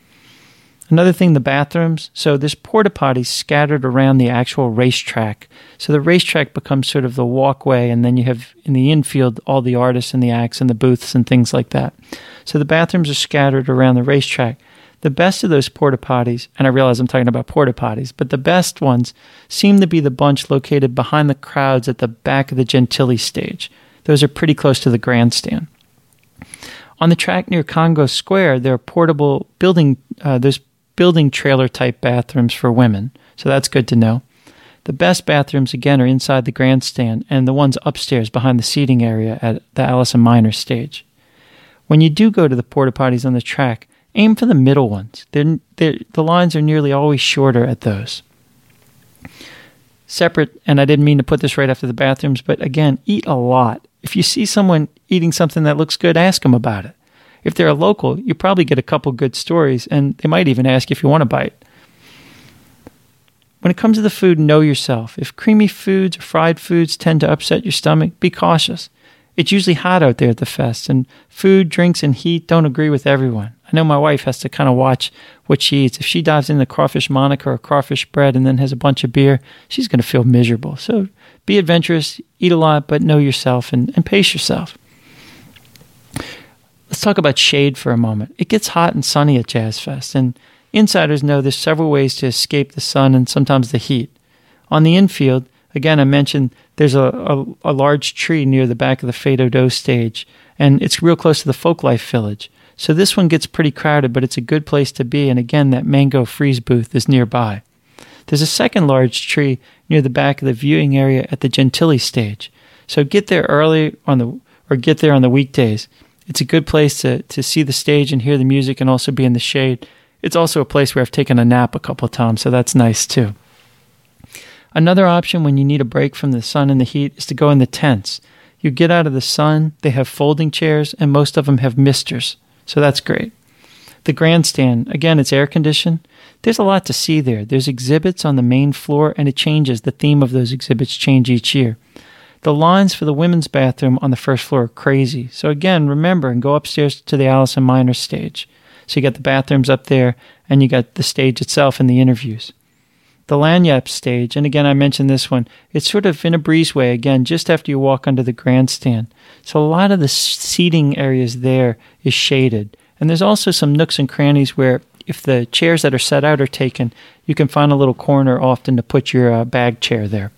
Another thing, the bathrooms. So there's porta potties scattered around the actual racetrack. So the racetrack becomes sort of the walkway, and then you have in the infield all the artists and the acts and the booths and things like that. So the bathrooms are scattered around the racetrack. The best of those porta potties, and I realize I'm talking about porta potties, but the best ones seem to be the bunch located behind the crowds at the back of the Gentilly stage. Those are pretty close to the grandstand. On the track near Congo Square, there are portable building trailer type bathrooms for women, so that's good to know. The best bathrooms, again, are inside the grandstand and the ones upstairs behind the seating area at the Allison Minor stage. When you do go to the porta potties on the track, aim for the middle ones. The lines are nearly always shorter at those. Separate, and I didn't mean to put this right after the bathrooms, but again, eat a lot. If you see someone eating something that looks good, ask them about it. If they're a local, you probably get a couple good stories, and they might even ask if you want a bite. When it comes to the food, know yourself. If creamy foods or fried foods tend to upset your stomach, be cautious. It's usually hot out there at the fest, and food, drinks, and heat don't agree with everyone. I know my wife has to kind of watch what she eats. If she dives into crawfish Monica or crawfish bread and then has a bunch of beer, she's going to feel miserable. So be adventurous, eat a lot, but know yourself and pace yourself. Let's talk about shade for a moment. It gets hot and sunny at Jazz Fest, and insiders know there's several ways to escape the sun and sometimes the heat. On the infield, again, I mentioned there's a large tree near the back of the Fado Do stage, and it's real close to the Folklife Village. So this one gets pretty crowded, but it's a good place to be, and again, that Mango Freeze booth is nearby. There's a second large tree near the back of the viewing area at the Gentilly stage. So get there early get there on the weekdays. It's a good place to see the stage and hear the music and also be in the shade. It's also a place where I've taken a nap a couple of times, so that's nice too. Another option when you need a break from the sun and the heat is to go in the tents. You get out of the sun, they have folding chairs, and most of them have misters. So that's great. The grandstand, again, it's air conditioned. There's a lot to see there. There's exhibits on the main floor, and it changes. The theme of those exhibits change each year. The lines for the women's bathroom on the first floor are crazy. So again, remember and go upstairs to the Allison Minor stage. So you got the bathrooms up there, and you got the stage itself and the interviews. The Lanyap stage, and again, I mentioned this one, it's sort of in a breezeway, again, just after you walk under the grandstand. So a lot of the seating areas there is shaded. And there's also some nooks and crannies where if the chairs that are set out are taken, you can find a little corner often to put your bag chair there.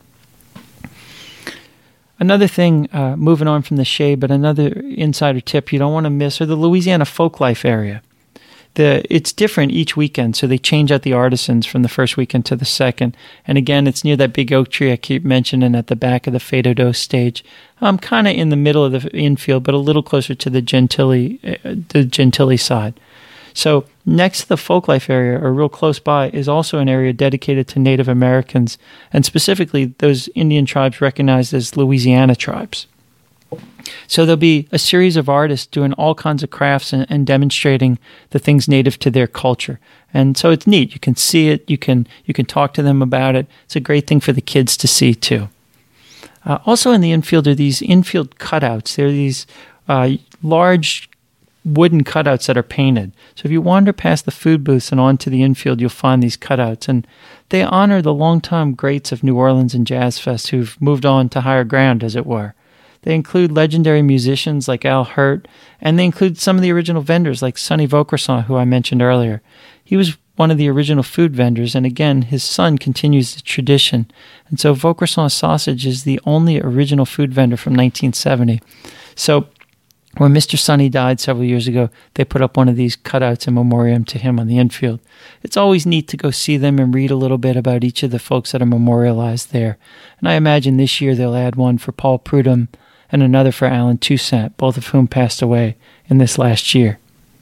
Another thing, moving on from the shade, but another insider tip you don't want to miss are the Louisiana Folklife area. It's different each weekend, so they change out the artisans from the first weekend to the second. And again, it's near that big oak tree I keep mentioning at the back of the Fado Do stage. I'm kind of in the middle of the infield, but a little closer to the Gentilly side. So next to the Folklife area, or real close by, is also an area dedicated to Native Americans, and specifically those Indian tribes recognized as Louisiana tribes. So there'll be a series of artists doing all kinds of crafts and demonstrating the things native to their culture. And so it's neat. You can see it. You can talk to them about it. It's a great thing for the kids to see too. Also in the infield are these infield cutouts. They're these large wooden cutouts that are painted. So if you wander past the food booths and onto the infield, you'll find these cutouts. And they honor the longtime greats of New Orleans and Jazz Fest who've moved on to higher ground, as it were. They include legendary musicians like Al Hirt, and they include some of the original vendors like Sonny Vaucresson, who I mentioned earlier. He was one of the original food vendors, and again, his son continues the tradition. And so Vaucresson Sausage is the only original food vendor from 1970. So when Mr. Sonny died several years ago, they put up one of these cutouts in memoriam to him on the infield. It's always neat to go see them and read a little bit about each of the folks that are memorialized there. And I imagine this year they'll add one for Paul Prudhomme and another for Alan Toussaint, both of whom passed away in this last year.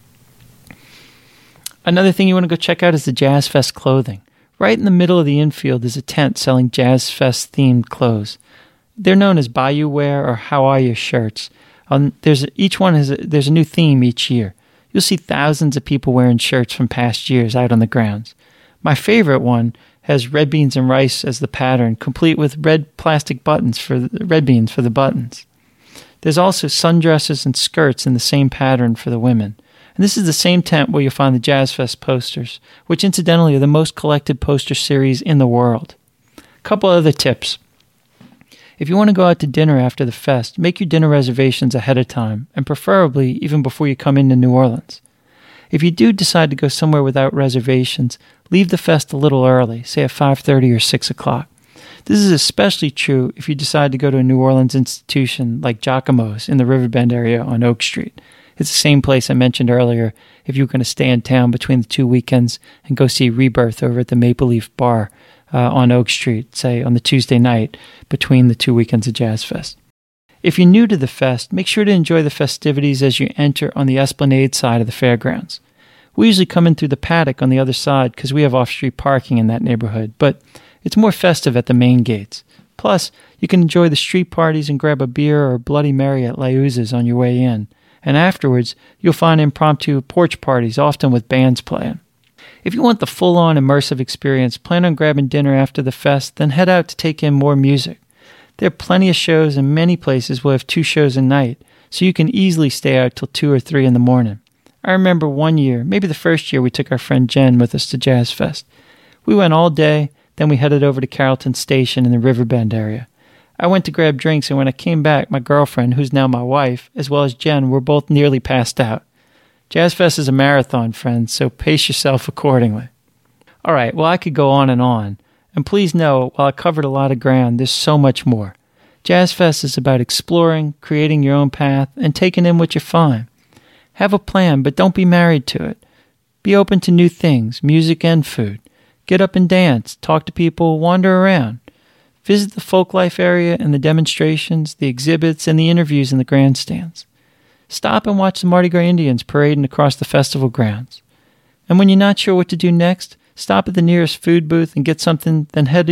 Another thing you want to go check out is the Jazz Fest clothing. Right in the middle of the infield is a tent selling Jazz Fest themed clothes. They're known as Bayou Wear or How Are You shirts. There's a new theme each year. You'll see thousands of people wearing shirts from past years out on the grounds. My favorite one has red beans and rice as the pattern, complete with red plastic buttons red beans for the buttons. There's also sundresses and skirts in the same pattern for the women. And this is the same tent where you'll find the Jazz Fest posters, which incidentally are the most collected poster series in the world. A couple other tips. If you want to go out to dinner after the fest, make your dinner reservations ahead of time, and preferably even before you come into New Orleans. If you do decide to go somewhere without reservations, leave the fest a little early, say at 5:30 or 6 o'clock. This is especially true if you decide to go to a New Orleans institution like Giacomo's in the Riverbend area on Oak Street. It's the same place I mentioned earlier if you were going to stay in town between the 2 weekends and go see Rebirth over at the Maple Leaf Bar on Oak Street, say on the Tuesday night between the 2 weekends of Jazz Fest. If you're new to the fest, make sure to enjoy the festivities as you enter on the Esplanade side of the fairgrounds. We usually come in through the paddock on the other side because we have off-street parking in that neighborhood, but it's more festive at the main gates. Plus, you can enjoy the street parties and grab a beer or Bloody Mary at Lauz's on your way in. And afterwards, you'll find impromptu porch parties, often with bands playing. If you want the full-on immersive experience, plan on grabbing dinner after the fest, then head out to take in more music. There are plenty of shows, and many places will have 2 shows a night, so you can easily stay out till 2 or 3 in the morning. I remember one year, maybe the first year, we took our friend Jen with us to Jazz Fest. We went all day, then we headed over to Carrollton Station in the Riverbend area. I went to grab drinks, and when I came back, my girlfriend, who's now my wife, as well as Jen, were both nearly passed out. Jazz Fest is a marathon, friends, so pace yourself accordingly. All right, well, I could go on. And please know, while I covered a lot of ground, there's so much more. Jazz Fest is about exploring, creating your own path, and taking in what you find. Have a plan, but don't be married to it. Be open to new things, music and food. Get up and dance, talk to people, wander around. Visit the folk life area and the demonstrations, the exhibits, and the interviews in the grandstands. Stop and watch the Mardi Gras Indians parading across the festival grounds. And when you're not sure what to do next, stop at the nearest food booth and get something, then head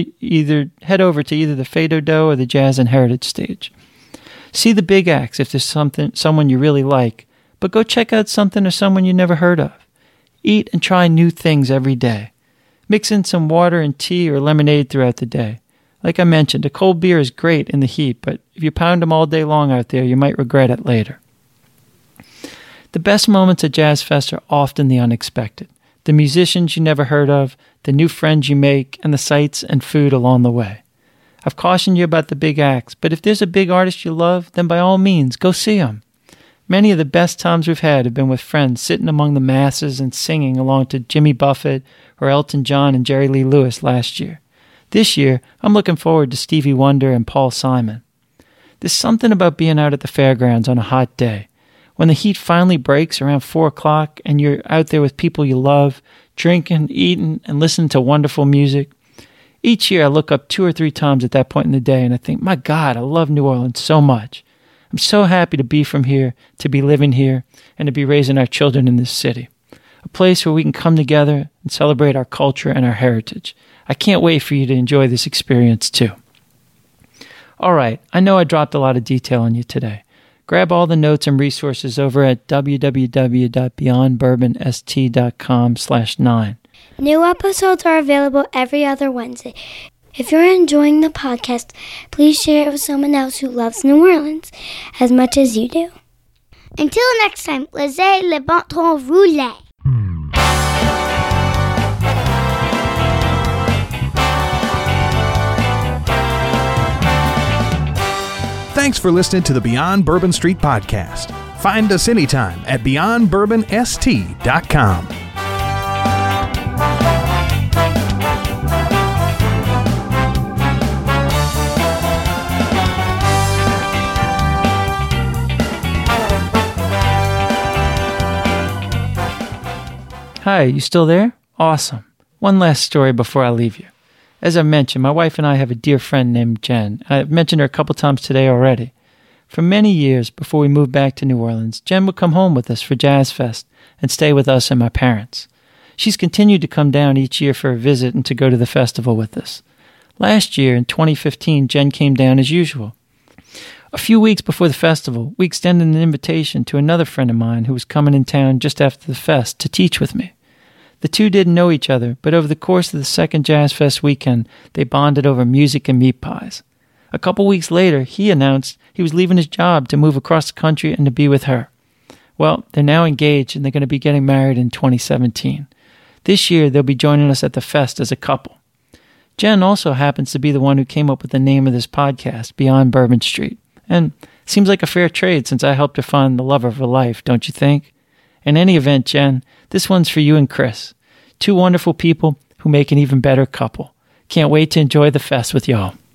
over to either the Fado Dough or the Jazz and Heritage stage. See the big acts if there's someone you really like, but go check out something or someone you never heard of. Eat and try new things every day. Mix in some water and tea or lemonade throughout the day. Like I mentioned, a cold beer is great in the heat, but if you pound them all day long out there, you might regret it later. The best moments at Jazz Fest are often the unexpected. The musicians you never heard of, the new friends you make, and the sights and food along the way. I've cautioned you about the big acts, but if there's a big artist you love, then by all means, go see them. Many of the best times we've had have been with friends sitting among the masses and singing along to Jimmy Buffett or Elton John and Jerry Lee Lewis last year. This year, I'm looking forward to Stevie Wonder and Paul Simon. There's something about being out at the fairgrounds on a hot day. When the heat finally breaks around 4 o'clock and you're out there with people you love, drinking, eating, and listening to wonderful music. Each year I look up 2 or 3 times at that point in the day and I think, my God, I love New Orleans so much. I'm so happy to be from here, to be living here, and to be raising our children in this city. A place where we can come together and celebrate our culture and our heritage. I can't wait for you to enjoy this experience too. All right, I know I dropped a lot of detail on you today. Grab all the notes and resources over at www.beyondbourbonst.com/9. New episodes are available every other Wednesday. If you're enjoying the podcast, please share it with someone else who loves New Orleans as much as you do. Until next time, lisez le bon temps roulé. Thanks for listening to the Beyond Bourbon Street podcast. Find us anytime at beyondbourbonst.com. Hi, you still there? Awesome. One last story before I leave you. As I mentioned, my wife and I have a dear friend named Jen. I've mentioned her a couple times today already. For many years before we moved back to New Orleans, Jen would come home with us for Jazz Fest and stay with us and my parents. She's continued to come down each year for a visit and to go to the festival with us. Last year, in 2015, Jen came down as usual. A few weeks before the festival, we extended an invitation to another friend of mine who was coming in town just after the fest to teach with me. The two didn't know each other, but over the course of the second Jazz Fest weekend, they bonded over music and meat pies. A couple weeks later, he announced he was leaving his job to move across the country and to be with her. Well, they're now engaged and they're going to be getting married in 2017. This year, they'll be joining us at the fest as a couple. Jen also happens to be the one who came up with the name of this podcast, Beyond Bourbon Street. And seems like a fair trade since I helped her find the love of her life, don't you think? In any event, Jen, this one's for you and Chris. Two wonderful people who make an even better couple. Can't wait to enjoy the fest with y'all.